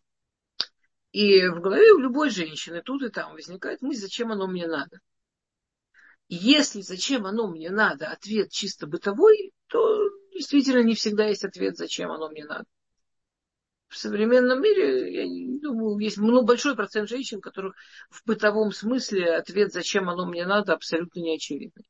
И в голове у любой женщины тут и там возникает мысль, зачем оно мне надо. И если зачем оно мне надо, ответ чисто бытовой, то действительно не всегда есть ответ, зачем оно мне надо. В современном мире, я думаю, есть ну, большой процент женщин, у которых в бытовом смысле ответ, зачем оно мне надо, абсолютно не очевидный.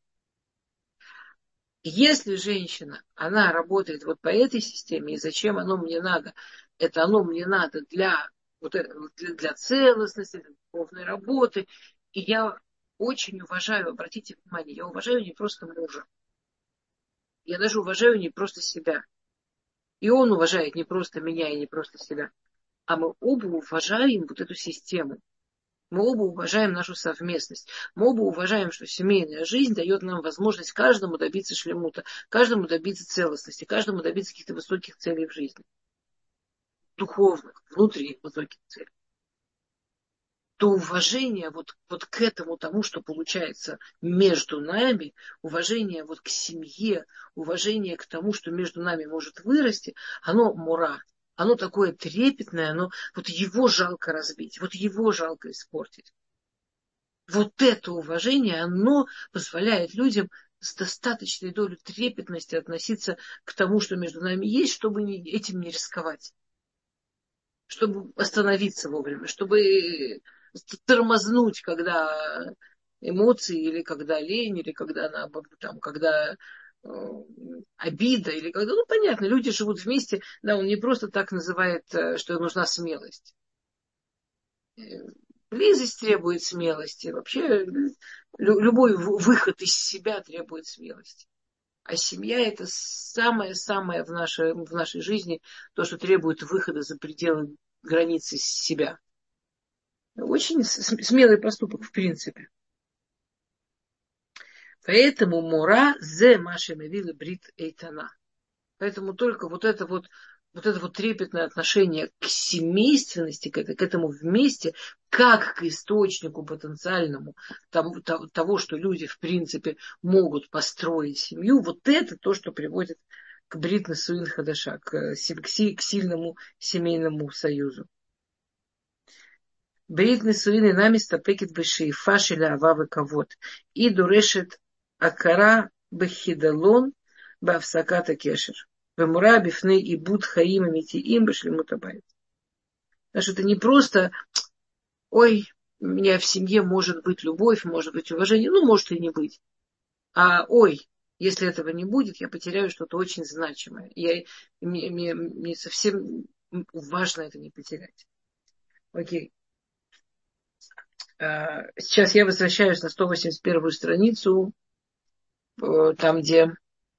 Если женщина, она работает вот по этой системе, и зачем оно мне надо, это оно мне надо для, вот, для, для целостности, для духовной работы. И я очень уважаю, обратите внимание, я уважаю не просто мужа, я даже уважаю не просто себя. И он уважает не просто меня и не просто себя. А мы оба уважаем вот эту систему. Мы оба уважаем нашу совместность. Мы оба уважаем, что семейная жизнь дает нам возможность каждому добиться шлемута, каждому добиться целостности, каждому добиться каких-то высоких целей в жизни. Духовных, внутренних высоких целей. То уважение вот, вот к этому тому, что получается между нами, уважение вот к семье, уважение к тому, что между нами может вырасти, оно мура. Оно такое трепетное, оно, вот его жалко разбить, вот его жалко испортить. Вот это уважение, оно позволяет людям с достаточной долей трепетности относиться к тому, что между нами есть, чтобы этим не рисковать. Чтобы остановиться вовремя, чтобы тормознуть, когда эмоции, или когда лень, или когда, там, когда э, обида, или когда, ну, понятно, люди живут вместе, да, он не просто так называет, что нужна смелость. Близость требует смелости. Вообще любой выход из себя требует смелости. А семья это самое-самое в нашей, в нашей жизни, то, что требует выхода за пределы границы себя. Очень смелый поступок, в принципе. Поэтому мура зе маши мевила брит эйтана. Поэтому только вот это вот, вот это вот трепетное отношение к семейственности, к, к этому вместе, как к источнику потенциальному того, того, что люди, в принципе, могут построить семью, вот это то, что приводит к брит несуин хадаша, к, к сильному семейному союзу. Брит несуин инами стапекет бешиифа шеля ававы кавод и дурешет акара бехидалон бавсаката кешер. Вемура бифны и буд хаим амитиим башлемут абайт. Потому что это не просто, ой, у меня в семье может быть любовь, может быть уважение, ну, может и не быть. А ой, если этого не будет, я потеряю что-то очень значимое. Я, мне, мне, мне совсем важно это не потерять. Окей. Сейчас я возвращаюсь на сто восемьдесят первую страницу, там, где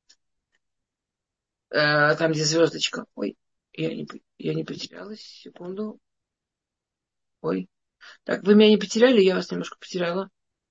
там, где звездочка. Ой, я не, я не потерялась. Секунду. Ой. Так, вы меня не потеряли, я вас немножко потеряла.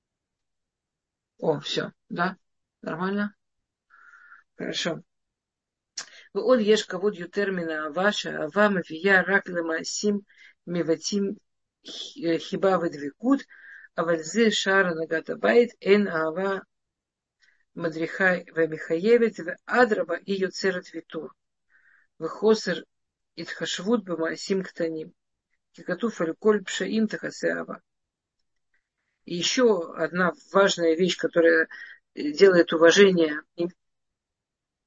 О, все, да? Нормально? Хорошо. ועוד יש כבוד יותר מן האהבה, שהאהבה מביאה רק למעשים מבטאים חיבה ודבקות, אבל זה שער הנהגת הבית, אין אהבה מדריכה ומחייבת, ואדרבה היא יוצרת ויתור, וחוסר התחשבות במעשים קטנים, כי כתוב על כל פשעים תכסה אהבה. И еще одна важная вещь, которая делает уважение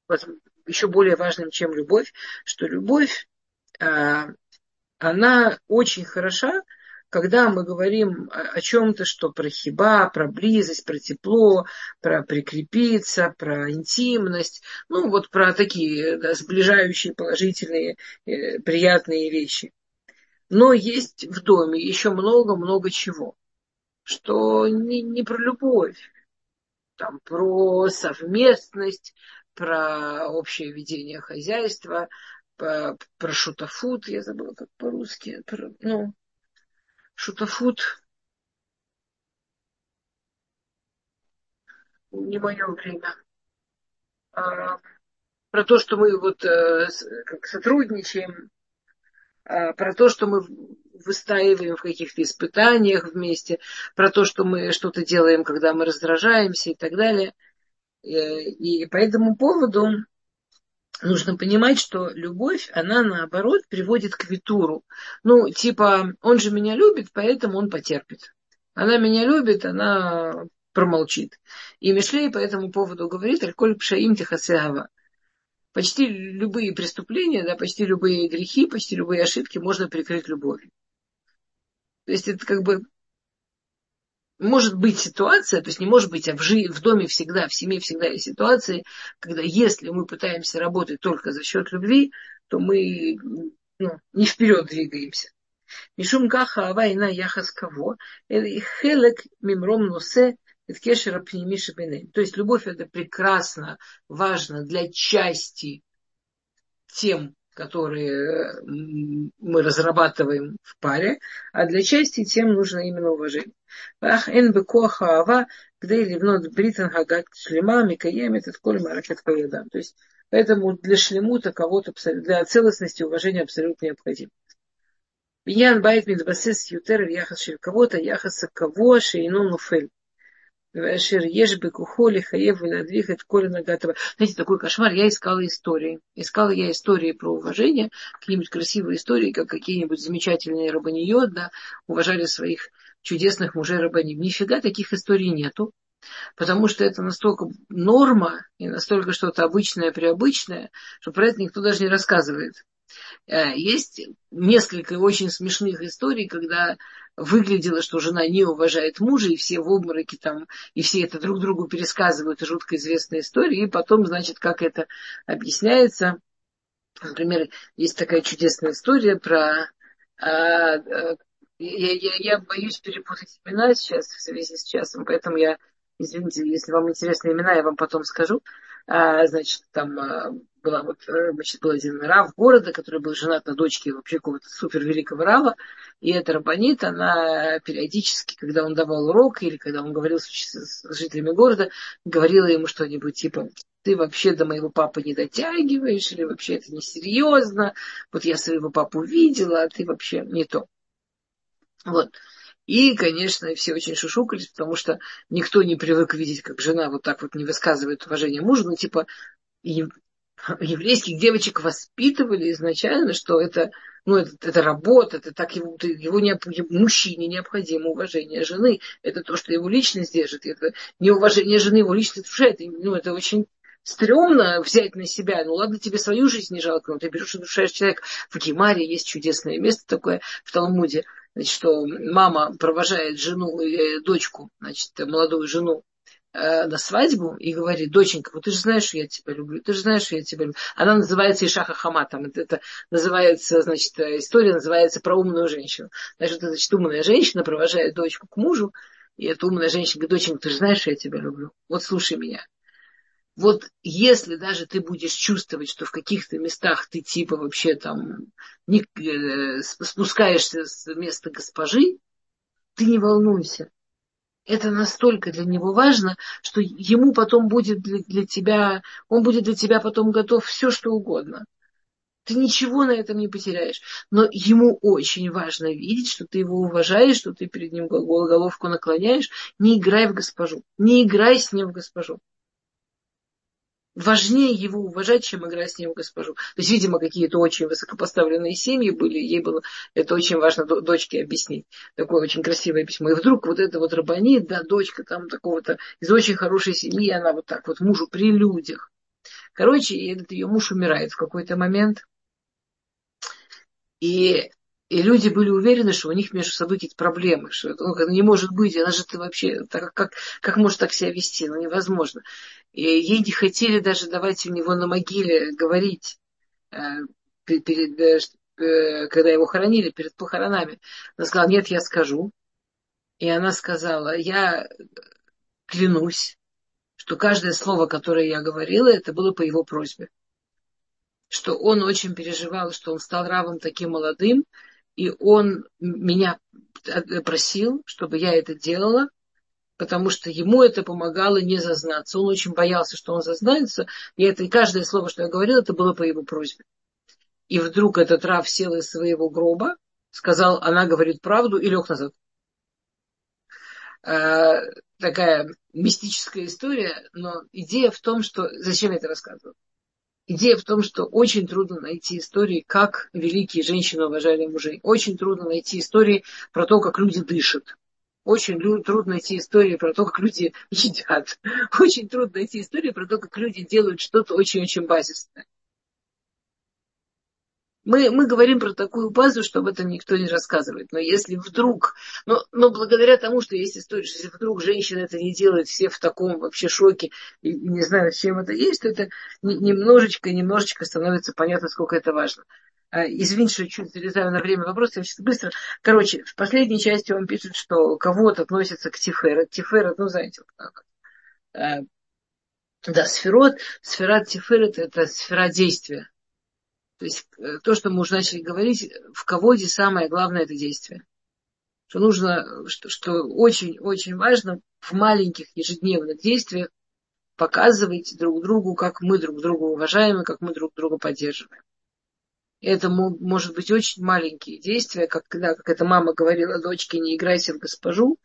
еще более важным, чем любовь, что любовь, а, она очень хороша, когда мы говорим о чем-то, что про хиба, про близость, про тепло, про прикрепиться, про интимность, ну вот про такие, да, сближающие, положительные, э, приятные вещи. Но есть в доме еще много-много чего, что не, не про любовь, там, про совместность, про общее ведение хозяйства, про, про шутафут, я забыла, как по-русски, про, ну, шутафут не мое время. А, про то, что мы вот э, с, как сотрудничаем, а, про то, что мы выстаиваем в каких-то испытаниях вместе, про то, что мы что-то делаем, когда мы раздражаемся и так далее. И, и по этому поводу нужно понимать, что любовь, она наоборот приводит к витуру. Ну, типа, он же меня любит, поэтому он потерпит. Она меня любит, она промолчит. И Мишлей по этому поводу говорит: «Аль-коль пшаим тихасеава». Почти любые преступления, да, почти любые грехи, почти любые ошибки можно прикрыть любовью. То есть это как бы может быть ситуация, то есть не может быть, а в, жи- в доме всегда, в семье всегда есть ситуации, когда если мы пытаемся работать только за счет любви, то мы, ну, не вперед двигаемся. Мишум каха авайна яхас кого, хелек мимром носе, кешера пнемиши беней. То есть любовь это прекрасно, важно для части тем, которые мы разрабатываем в паре, а для части тем нужно именно уважение. Ах, эн бекоха ава, где ливнот британ хагат шлема, микаем этот коль маракет поедам. То есть, поэтому для шлемута кого-то, для целостности уважения абсолютно необходимо. Биньян байт мидбасес ютер яхас шель кого-то, яхаса кого шейну нуфель. Шир ешбы кухоли хаев двигать коли нагатова. Знаете, такой кошмар. Я искала истории. Искала я истории про уважение, какие-нибудь красивые истории, как какие-нибудь замечательные рабаниот, да, уважали своих чудесных мужей рабаним. Нифига таких историй нету, потому что это настолько норма и настолько что-то обычное, преобычное, что про это никто даже не рассказывает. Есть несколько очень смешных историй, когда выглядело, что жена не уважает мужа, и все в обмороке там, и все это друг другу пересказывают, жутко известная история, и потом, значит, как это объясняется. Например, есть такая чудесная история про... А, а, я, я, я боюсь перепутать имена сейчас в связи с часом, поэтому я, извините, если вам интересны имена, я вам потом скажу. А, значит, там а, была вот, значит, был один рав города, который был женат на дочке вообще какого-то супер великого рава, и эта рабанит, она периодически, когда он давал урок или когда он говорил с, с жителями города, говорила ему что-нибудь типа: ты вообще до моего папы не дотягиваешь, или вообще это несерьезно, вот я своего папу видела, а ты вообще не то. Вот. И, конечно, все очень шушукались, потому что никто не привык видеть, как жена вот так вот не высказывает уважение мужу. Ну, типа, еврейских девочек воспитывали изначально, что это, ну, это, это работа, это так его, его не, мужчине необходимо уважение жены, это то, что его личность держит, это неуважение жены его личность душает, ну, это очень стрёмно взять на себя. Ну ладно, тебе свою жизнь не жалко, но ты берешь и душаешь человека. В Гемаре есть чудесное место такое в Талмуде, значит, что мама провожает жену, э, дочку, значит, молодую жену э, на свадьбу и говорит: доченька, вот ты же знаешь, что я тебя люблю, ты же знаешь, что я тебя люблю. Она называется Ишаха Хама, там это, это называется, значит, история называется про умную женщину. Значит, это, значит, умная женщина провожает дочку к мужу, и эта умная женщина говорит: доченька, ты же знаешь, что я тебя люблю, вот слушай меня. Вот если даже ты будешь чувствовать, что в каких-то местах ты типа вообще там не, э, спускаешься с места госпожи, ты не волнуйся. Это настолько для него важно, что ему потом будет для, для тебя, он будет для тебя потом готов все, что угодно. Ты ничего на этом не потеряешь. Но ему очень важно видеть, что ты его уважаешь, что ты перед ним головку наклоняешь. Не играй в госпожу. Не играй с ним в госпожу. Важнее его уважать, чем играть с ним в госпожу. То есть, видимо, какие-то очень высокопоставленные семьи были, ей было это очень важно дочке объяснить. Такое очень красивое письмо. И вдруг вот эта вот рабанит, да, дочка там такого-то из очень хорошей семьи, она вот так вот мужу при людях Короче, этот ее муж умирает в какой-то момент. И, и люди были уверены, что у них между собой какие-то проблемы, что это, ну, не может быть, она же ты вообще, так, как, как может так себя вести, ну невозможно. И ей не хотели даже давать у него на могиле говорить, э, перед, э, когда его хоронили, перед похоронами. Она сказала, нет, я скажу. И она сказала, я клянусь, что каждое слово, которое я говорила, это было по его просьбе. Что он очень переживал, что он стал равом таким молодым, и он меня просил, чтобы я это делала, потому что ему это помогало не зазнаться. Он очень боялся, что он зазнается, и это и каждое слово, что я говорила, это было по его просьбе. И вдруг этот рав сел из своего гроба, сказал, она говорит правду, и лег назад. А, такая мистическая история, но идея в том, что... Зачем я это рассказываю? Идея в том, что очень трудно найти истории, как великие женщины уважали мужей. Очень трудно найти истории про то, как люди дышат. Очень трудно найти истории про то, как люди едят. Очень трудно найти истории про то, как люди делают что-то очень-очень базисное. Мы, мы говорим про такую базу, что об этом никто не рассказывает. Но если вдруг, но, но благодаря тому, что есть история, что если вдруг женщина это не делает, все в таком вообще шоке и, и не знают, чем это есть, то это немножечко, немножечко становится понятно, сколько это важно. Извините, что чуть залезаю на время вопроса, я сейчас быстро. Короче, в последней части он пишет, что кого-то относится к Тиферет. Тиферет, ну, знаете, да, сферот. Сфера Тиферет – это сфера действия. То есть то, что мы уже начали говорить, в ководе самое главное – это действие. Что нужно, что, что очень-очень важно в маленьких ежедневных действиях показывать друг другу, как мы друг друга уважаем и как мы друг друга поддерживаем. И это может быть очень маленькие действия, как, когда, как эта мама говорила дочке, не играйся в госпожу.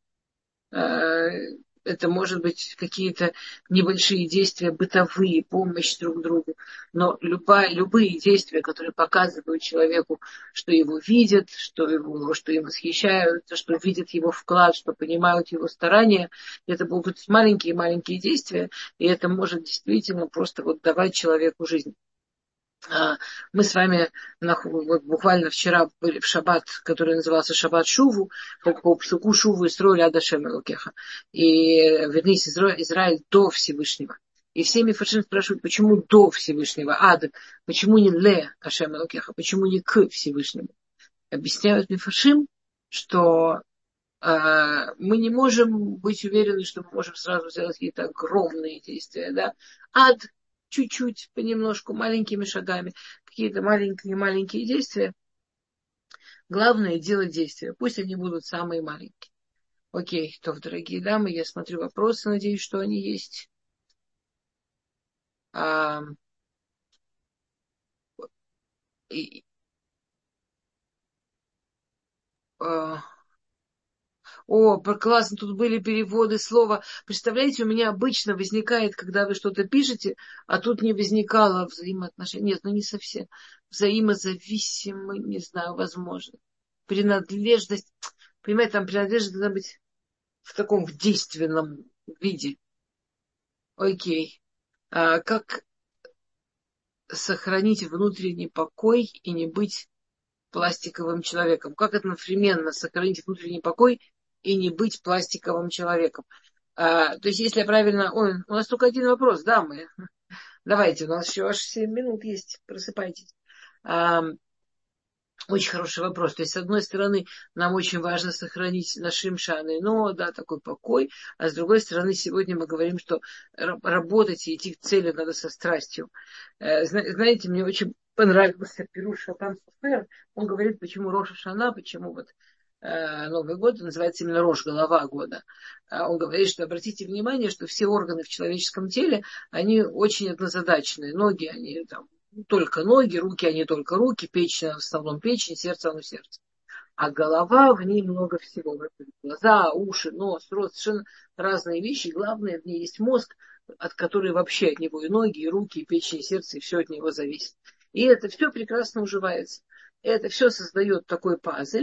Это может быть какие-то небольшие действия бытовые, помощь друг другу. Но любая, любые действия, которые показывают человеку, что его видят, что, его, что им восхищаются, что видят его вклад, что понимают его старания, это будут быть маленькие-маленькие действия, и это может действительно просто вот давать человеку жизнь. Мы с вами вот буквально вчера были в шаббат, который назывался шаббат Шуву, по псуку Шуву Исроэль ад Ашем Элокеха. И вернись Израиль, Израиль до Всевышнего. И все мифаршим спрашивают, почему до Всевышнего, ад, почему не ле Ашем Элокеха, почему не к Всевышнему. Объясняют мифаршим, что э, мы не можем быть уверены, что мы можем сразу сделать какие-то огромные действия. Да? Ад чуть-чуть, понемножку, маленькими шагами, какие-то маленькие-маленькие действия. Главное делать действия. Пусть они будут самые маленькие. Окей, то, дорогие дамы, я смотрю вопросы, надеюсь, что они есть. А, и, а, О, классно, тут были переводы слова. Представляете, у меня обычно возникает, когда вы что-то пишете, а тут не возникало взаимоотношения. Нет, ну не совсем. Взаимозависимый, не знаю, возможно. Принадлежность. Понимаете, там принадлежность должна быть в таком в действенном виде. Окей. А как сохранить внутренний покой и не быть пластиковым человеком? Как одновременно сохранить внутренний покой и не быть пластиковым человеком? А, то есть, если я правильно... Ой, у нас только один вопрос, да, мы... Давайте, у нас еще аж семь минут есть, просыпайтесь. А, очень хороший вопрос. То есть, с одной стороны, нам очень важно сохранить нашим шаны, но, да, такой покой. А с другой стороны, сегодня мы говорим, что работать и идти к цели надо со страстью. Знаете, мне очень понравился Пируш Шатан Софер. Он говорит, почему Рош ха-Шана, почему вот Новый год называется именно Рош, голова года. Он говорит, что обратите внимание, что все органы в человеческом теле, они очень однозадачные. Ноги, они там только ноги, руки, они только руки, печень, в основном печень, сердце, оно сердце. А голова, в ней много всего. Глаза, уши, нос, рот, совершенно разные вещи. Главное, в ней есть мозг, от которой вообще от него и ноги, и руки, и печень, и сердце, и все от него зависит. И это все прекрасно уживается. Это все создает такой пазль,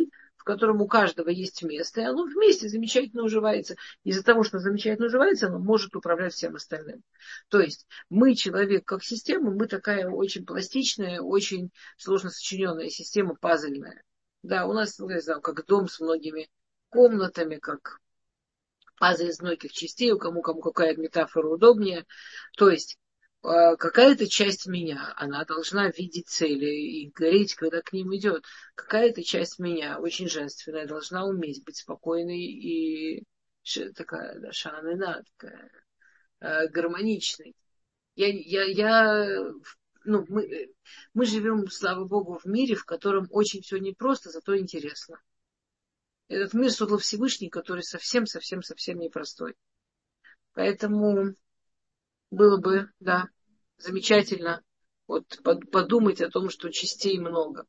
в котором у каждого есть место, и оно вместе замечательно уживается. Из-за того, что замечательно уживается, оно может управлять всем остальным. То есть мы, человек, как система, мы такая очень пластичная, очень сложно сочиненная система, пазельная. Да, у нас, ну, я знаю, как дом с многими комнатами, как пазл из многих частей, у кому, кому какая метафора удобнее. То есть э, какая-то часть меня, она должна видеть цели и гореть, когда к ним идет. Какая-то часть меня, очень женственная, должна уметь быть спокойной и ш- такая, да, шанына, такая, э, гармоничной. Я, я, я, ну, мы, э, мы живем, слава богу, в мире, в котором очень все непросто, зато интересно. Этот мир создал Всевышний, который совсем-совсем-совсем непростой. Поэтому было бы, да, замечательно вот подумать о том, что частей много.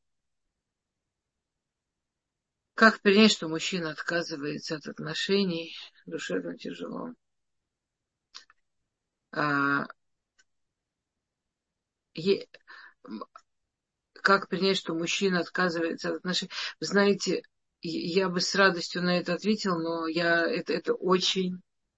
Как принять, что мужчина отказывается от отношений? Душевно тяжело. А, е, как принять, что мужчина отказывается от отношений? Вы знаете, я бы с радостью на это ответила, но я, это, это очень,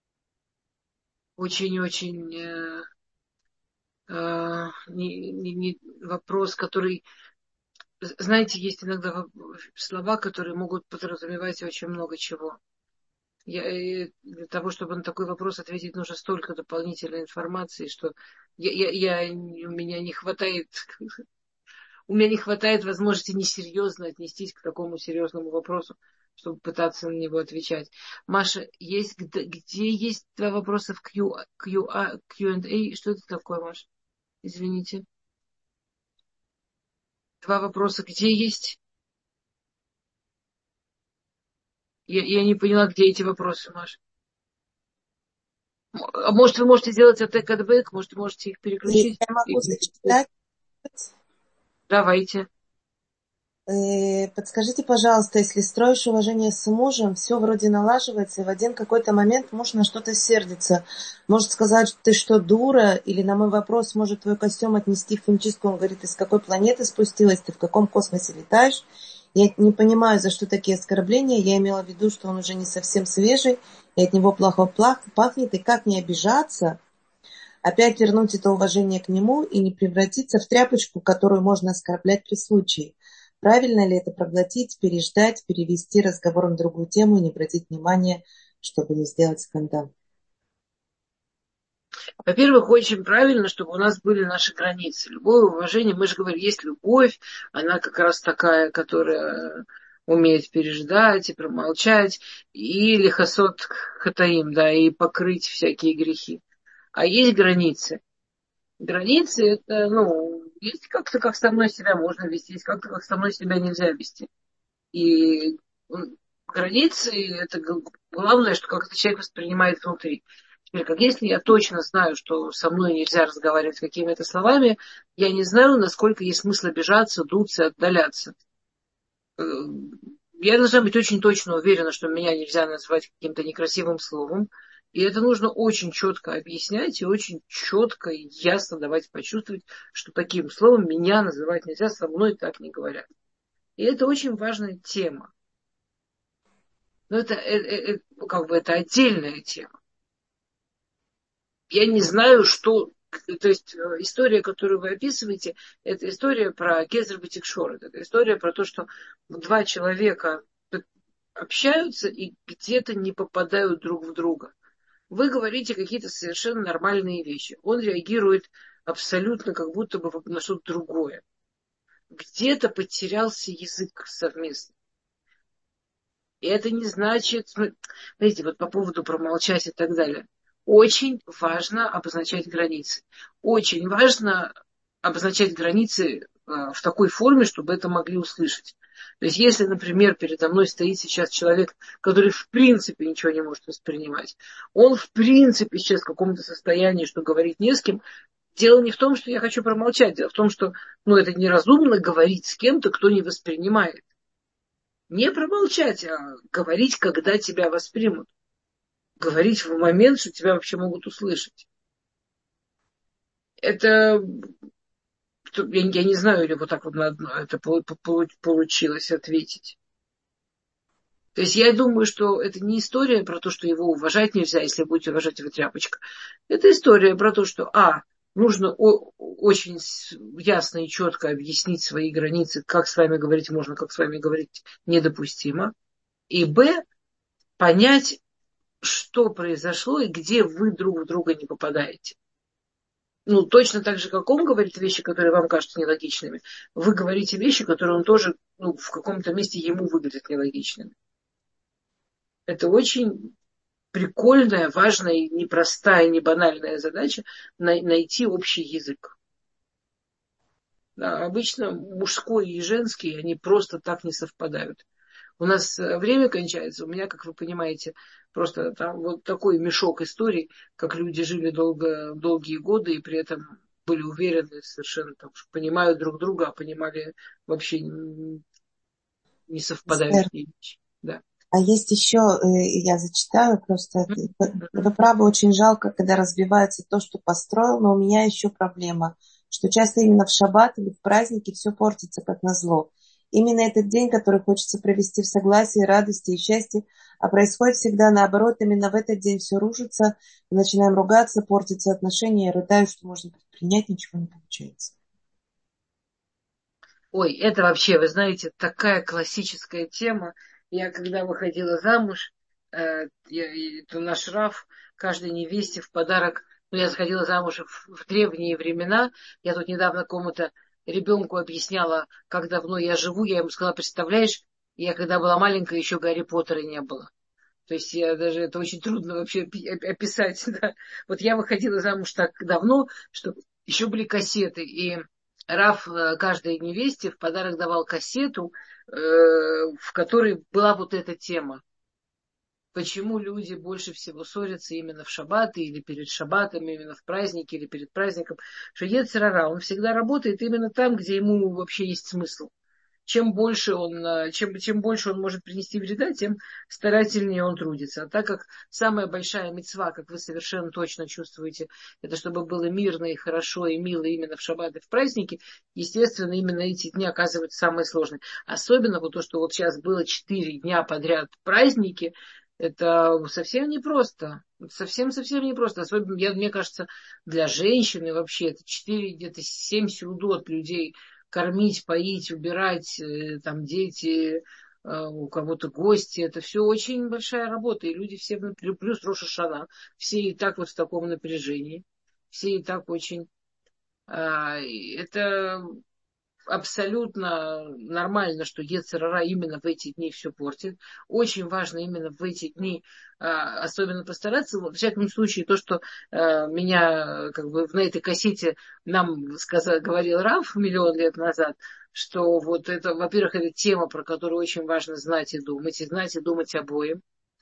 очень-очень э, э, не, не, не вопрос, который знаете, есть иногда слова, которые могут подразумевать очень много чего. Я, э, для того, чтобы на такой вопрос ответить, нужно столько дополнительной информации, что я, я, я, у меня не хватает, у меня не хватает возможности несерьезно отнестись к такому серьезному вопросу, чтобы пытаться на него отвечать. Маша, есть где, где есть два вопроса в Q, Q, Q and A? Что это такое, Маша? Извините. Два вопроса где есть? Я, я не поняла, где эти вопросы, Маша. А может, вы можете сделать атак at back, может, вы можете их И переключить? я И- могу зачитать. Давайте. Э, Подскажите, пожалуйста, если строишь уважение с мужем, все вроде налаживается, и в один какой-то момент муж на что-то сердится. Может сказать, ты что, дура? Или на мой вопрос, может твой костюм отнести в химчистку? Он говорит, из какой планеты спустилась, ты в каком космосе летаешь? Я не понимаю, за что такие оскорбления. Я имела в виду, что он уже не совсем свежий, и от него плохо пахнет. И как не обижаться? Опять вернуть это уважение к нему и не превратиться в тряпочку, которую можно оскорблять при случае. Правильно ли это проглотить, переждать, перевести разговор на другую тему и не обратить внимания, чтобы не сделать скандал? Во-первых, очень правильно, чтобы у нас были наши границы. Любое уважение, мы же говорим, есть любовь, она как раз такая, которая умеет переждать и промолчать, и лихосот хатаим, да, и покрыть всякие грехи. А есть границы. Границы это, ну, есть как-то, как со мной себя можно вести, есть как-то, как со мной себя нельзя вести. И границы это главное, что как это человек воспринимает внутри. Теперь, как если я точно знаю, что со мной нельзя разговаривать какими-то словами, я не знаю, насколько есть смысл обижаться, дуться, отдаляться. Я должна быть очень точно уверена, что меня нельзя назвать каким-то некрасивым словом. И это нужно очень четко объяснять и очень четко и ясно давать почувствовать, что таким словом меня называть нельзя, со мной так не говорят. И это очень важная тема. Но это, это, это, как бы это отдельная тема. Я не знаю, что... То есть история, которую вы описываете, это история про Гезер Батикшорет. Это история про то, что два человека общаются и где-то не попадают друг в друга. Вы говорите какие-то совершенно нормальные вещи. Он реагирует абсолютно как будто бы на что-то другое. Где-то потерялся язык совместно. И это не значит, знаете, вот по поводу промолчать и так далее. Очень важно обозначать границы. Очень важно обозначать границы в такой форме, чтобы это могли услышать. То есть, если, например, передо мной стоит сейчас человек, который в принципе ничего не может воспринимать, он в принципе сейчас в каком-то состоянии, что говорить не с кем, дело не в том, что я хочу промолчать, дело в том, что ну, это неразумно говорить с кем-то, кто не воспринимает. Не промолчать, а говорить, когда тебя воспримут. Говорить в момент, что тебя вообще могут услышать. Это, я, я не знаю, или вот так вот на одно это получилось ответить. То есть я думаю, что это не история про то, что его уважать нельзя, если будете уважать его тряпочка. Это история про то, что, а, нужно о- очень ясно и четко объяснить свои границы, как с вами говорить можно, как с вами говорить недопустимо. И, б, понять, что произошло и где вы друг в друга не попадаете. Ну, точно так же, как он говорит вещи, которые вам кажутся нелогичными, вы говорите вещи, которые он тоже, ну, в каком-то месте ему выглядят нелогичными. Это очень прикольная, важная, непростая, не банальная задача найти общий язык. Да, обычно мужской и женский, они просто так не совпадают. У нас время кончается, у меня, как вы понимаете, просто там вот такой мешок историй, как люди жили долго, долгие годы и при этом были уверены совершенно, там, что понимают друг друга, а понимали вообще не Эстер, совпадающие вещи. Да. а есть еще, я зачитаю просто, вы правы, очень жалко, когда разбивается то, что построил, но у меня еще проблема, что часто именно в шаббат или в праздники все портится как назло. Именно этот день, который хочется провести в согласии, радости и счастье, а происходит всегда наоборот, именно в этот день все рушится, мы начинаем ругаться, портятся отношения, я рыдаю, что можно предпринять, ничего не получается. Ой, это вообще, вы знаете, такая классическая тема. Я когда выходила замуж, э, я, это наш Раф каждой невесте в подарок, ну, я заходила замуж в, в древние времена. Я тут недавно кому-то ребенку объясняла, как давно я живу. Я ему сказала, представляешь, я когда была маленькая, еще Гарри Поттера не было. То есть я даже, это очень трудно вообще описать. Да. Вот я выходила замуж так давно, что еще были кассеты. И Раф каждой невесте в подарок давал кассету, в которой была вот эта тема. Почему люди больше всего ссорятся именно в шаббаты или перед шаббатом, именно в празднике или перед праздником. Что йецер ара, он всегда работает именно там, где ему вообще есть смысл. Чем больше он, чем, чем больше он может принести вреда, тем старательнее он трудится. А так как самая большая мицва, как вы совершенно точно чувствуете, это чтобы было мирно и хорошо и мило именно в шаббат и в праздники, естественно, именно эти дни оказываются самые сложные. Особенно вот то, что вот сейчас было четыре дня подряд праздники, это совсем непросто. Совсем-совсем непросто. Особенно, я, мне кажется, для женщины вообще это четыре, где-то семь сеудот людей кормить, поить, убирать, там дети, у кого-то гости. Это все очень большая работа. И люди все, плюс Рош ха-Шана, все и так вот в таком напряжении. Все и так очень... Это абсолютно нормально, что йецер ара именно в эти дни все портит. Очень важно именно в эти дни а, особенно постараться. В всяком случае, то, что а, меня как бы на этой кассете нам сказал, говорил Раф миллион лет назад, что вот это, во-первых, это тема, про которую очень важно знать и думать, и знать и думать обоим.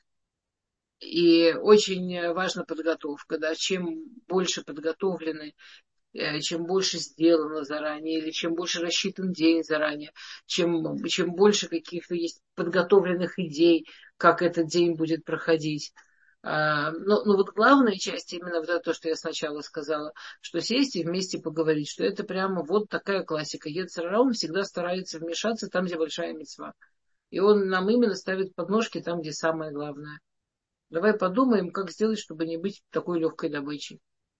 И очень важна подготовка, да, чем больше подготовлены, чем больше сделано заранее, или чем больше рассчитан день заранее, чем, чем больше каких-то есть подготовленных идей, как этот день будет проходить. Но, но вот главная часть именно вот это то, что я сначала сказала, что сесть и вместе поговорить, что это прямо вот такая классика. йецер ара, он всегда старается вмешаться там, где большая мицва. И он нам именно ставит подножки там, где самое главное. Давай подумаем, как сделать, чтобы не быть такой легкой добычей.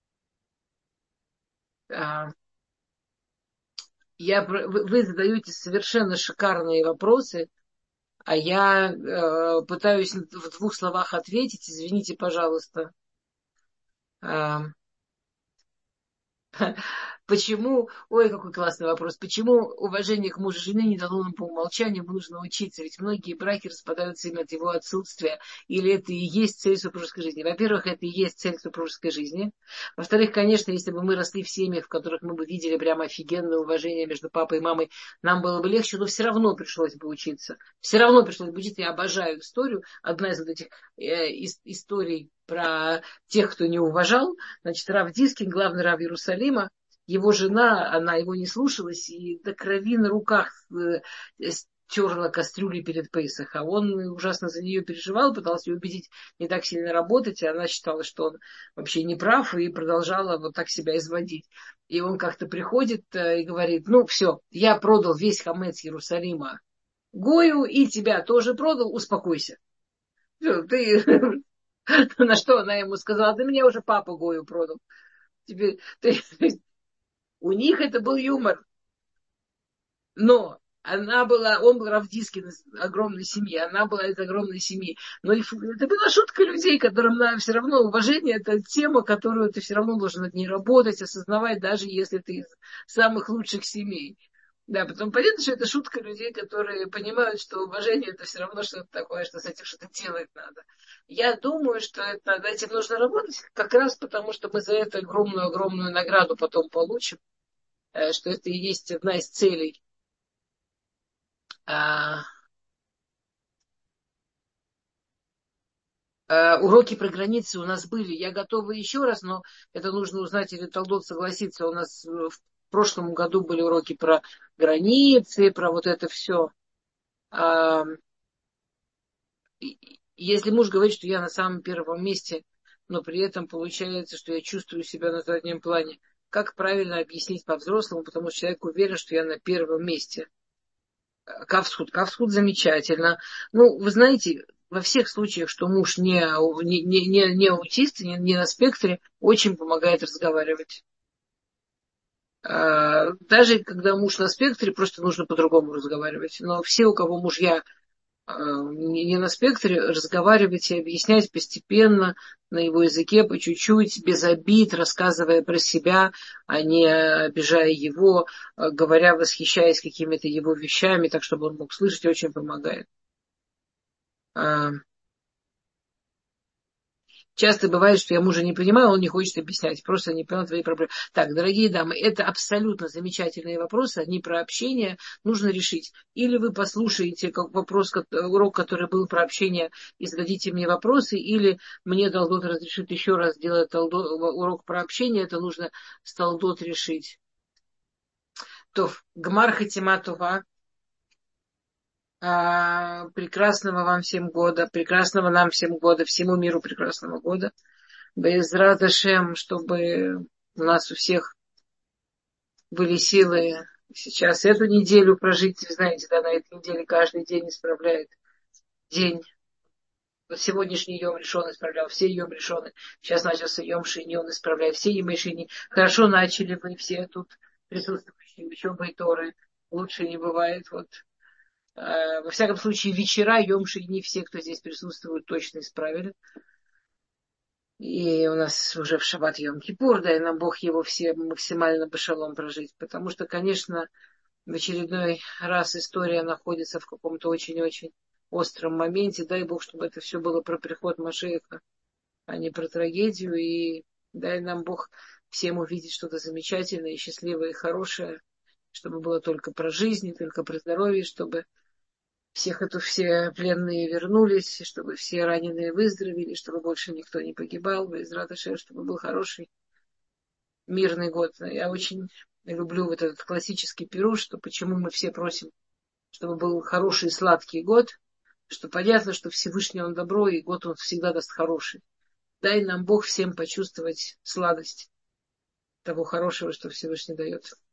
Я, вы, вы задаете совершенно шикарные вопросы, а я э, пытаюсь в двух словах ответить. Извините, пожалуйста. Э, Почему, ой, какой классный вопрос, почему уважение к мужу и жене не дано нам по умолчанию, нужно учиться, ведь многие браки распадаются именно от его отсутствия, или это и есть цель супружеской жизни. Во-первых, это и есть цель супружеской жизни. Во-вторых, конечно, если бы мы росли в семьях, в которых мы бы видели прямо офигенное уважение между папой и мамой, нам было бы легче, но все равно пришлось бы учиться. Все равно пришлось бы учиться. Я обожаю историю. Одна из вот этих э, историй про тех, кто не уважал. Значит, Рав Дискин, главный рав Иерусалима, его жена, она его не слушалась и до крови на руках стерла кастрюли перед Пейсах. А он ужасно за нее переживал, пытался ее убедить не так сильно работать, и она считала, что он вообще не прав, и продолжала вот так себя изводить. И он как-то приходит и говорит, ну все, я продал весь хамец Иерусалима Гою и тебя тоже продал, успокойся. Ты... На что она ему сказала, ты меня уже папа Гою продал. Теперь, ты... У них это был юмор. Но она была, он был Равдискин из огромной семьи, она была из огромной семьи. Но это была шутка людей, которым надо все равно уважение, это тема, которую ты все равно должен над ней работать, осознавать, даже если ты из самых лучших семей. Да, потом понятно, что это шутка людей, которые понимают, что уважение это все равно что-то такое, что с этим что-то делать надо. Я думаю, что это, над этим нужно работать, как раз потому, что мы за это огромную-огромную награду потом получим, что это и есть одна из целей. А, а, уроки про границы у нас были. Я готова еще раз, но это нужно узнать, или Талдот согласится. У нас в прошлом году были уроки про границы, про вот это все. А, если муж говорит, что я на самом первом месте, но при этом получается, что я чувствую себя на заднем плане, как правильно объяснить по-взрослому, потому что человек уверен, что я на первом месте. Кавсхуд. Кавсхуд замечательно. Ну, вы знаете, во всех случаях, что муж не, не, не, не аутист, не, не на спектре, очень помогает разговаривать. Даже когда муж на спектре, просто нужно по-другому разговаривать. Но все, у кого мужья не на спектре, разговаривать и объяснять постепенно, на его языке, по чуть-чуть, без обид, рассказывая про себя, а не обижая его, говоря, восхищаясь какими-то его вещами, так, чтобы он мог слышать, очень помогает. Часто бывает, что я мужа не понимаю, он не хочет объяснять, просто не понимает твои проблемы. Так, дорогие дамы, это абсолютно замечательные вопросы, они про общение, нужно решить. Или вы послушаете как вопрос, урок, который был про общение, и зададите мне вопросы, или мне Талдот разрешит еще раз сделать Талдот, урок про общение, это нужно с Талдот решить. То, Гмар Хатима Това. Прекрасного вам всем года, прекрасного нам всем года, всему миру прекрасного года. Безрат Ашем, чтобы у нас у всех были силы сейчас эту неделю прожить. Вы знаете, да, на этой неделе каждый день исправляет день. Вот сегодняшний Йом Ришон исправлял, все Йом Ришоны. Сейчас начался Йом Шини, он исправляет все Йом Шини. Хорошо начали вы все тут присутствующие, еще Байторы. Лучше не бывает. Вот. Во всяком случае, вечера Йом Шини все, кто здесь присутствует, точно исправили. И у нас уже в шаббат Йом-Кипур, дай нам Бог его все максимально башалом прожить. Потому что, конечно, в очередной раз история находится в каком-то очень-очень остром моменте. Дай Бог, чтобы это все было про приход Машеха, а не про трагедию. И дай нам Бог всем увидеть что-то замечательное, и счастливое, и хорошее. Чтобы было только про жизнь, только про здоровье, чтобы всех это все пленные вернулись, чтобы все раненые выздоровели, чтобы больше никто не погибал, Безрат Ашем, чтобы был хороший, мирный год. Я очень люблю вот этот классический пируш, что почему мы все просим, чтобы был хороший сладкий год, что понятно, что Всевышний он добро, и год он всегда даст хороший. Дай нам Бог всем почувствовать сладость того хорошего, что Всевышний дает.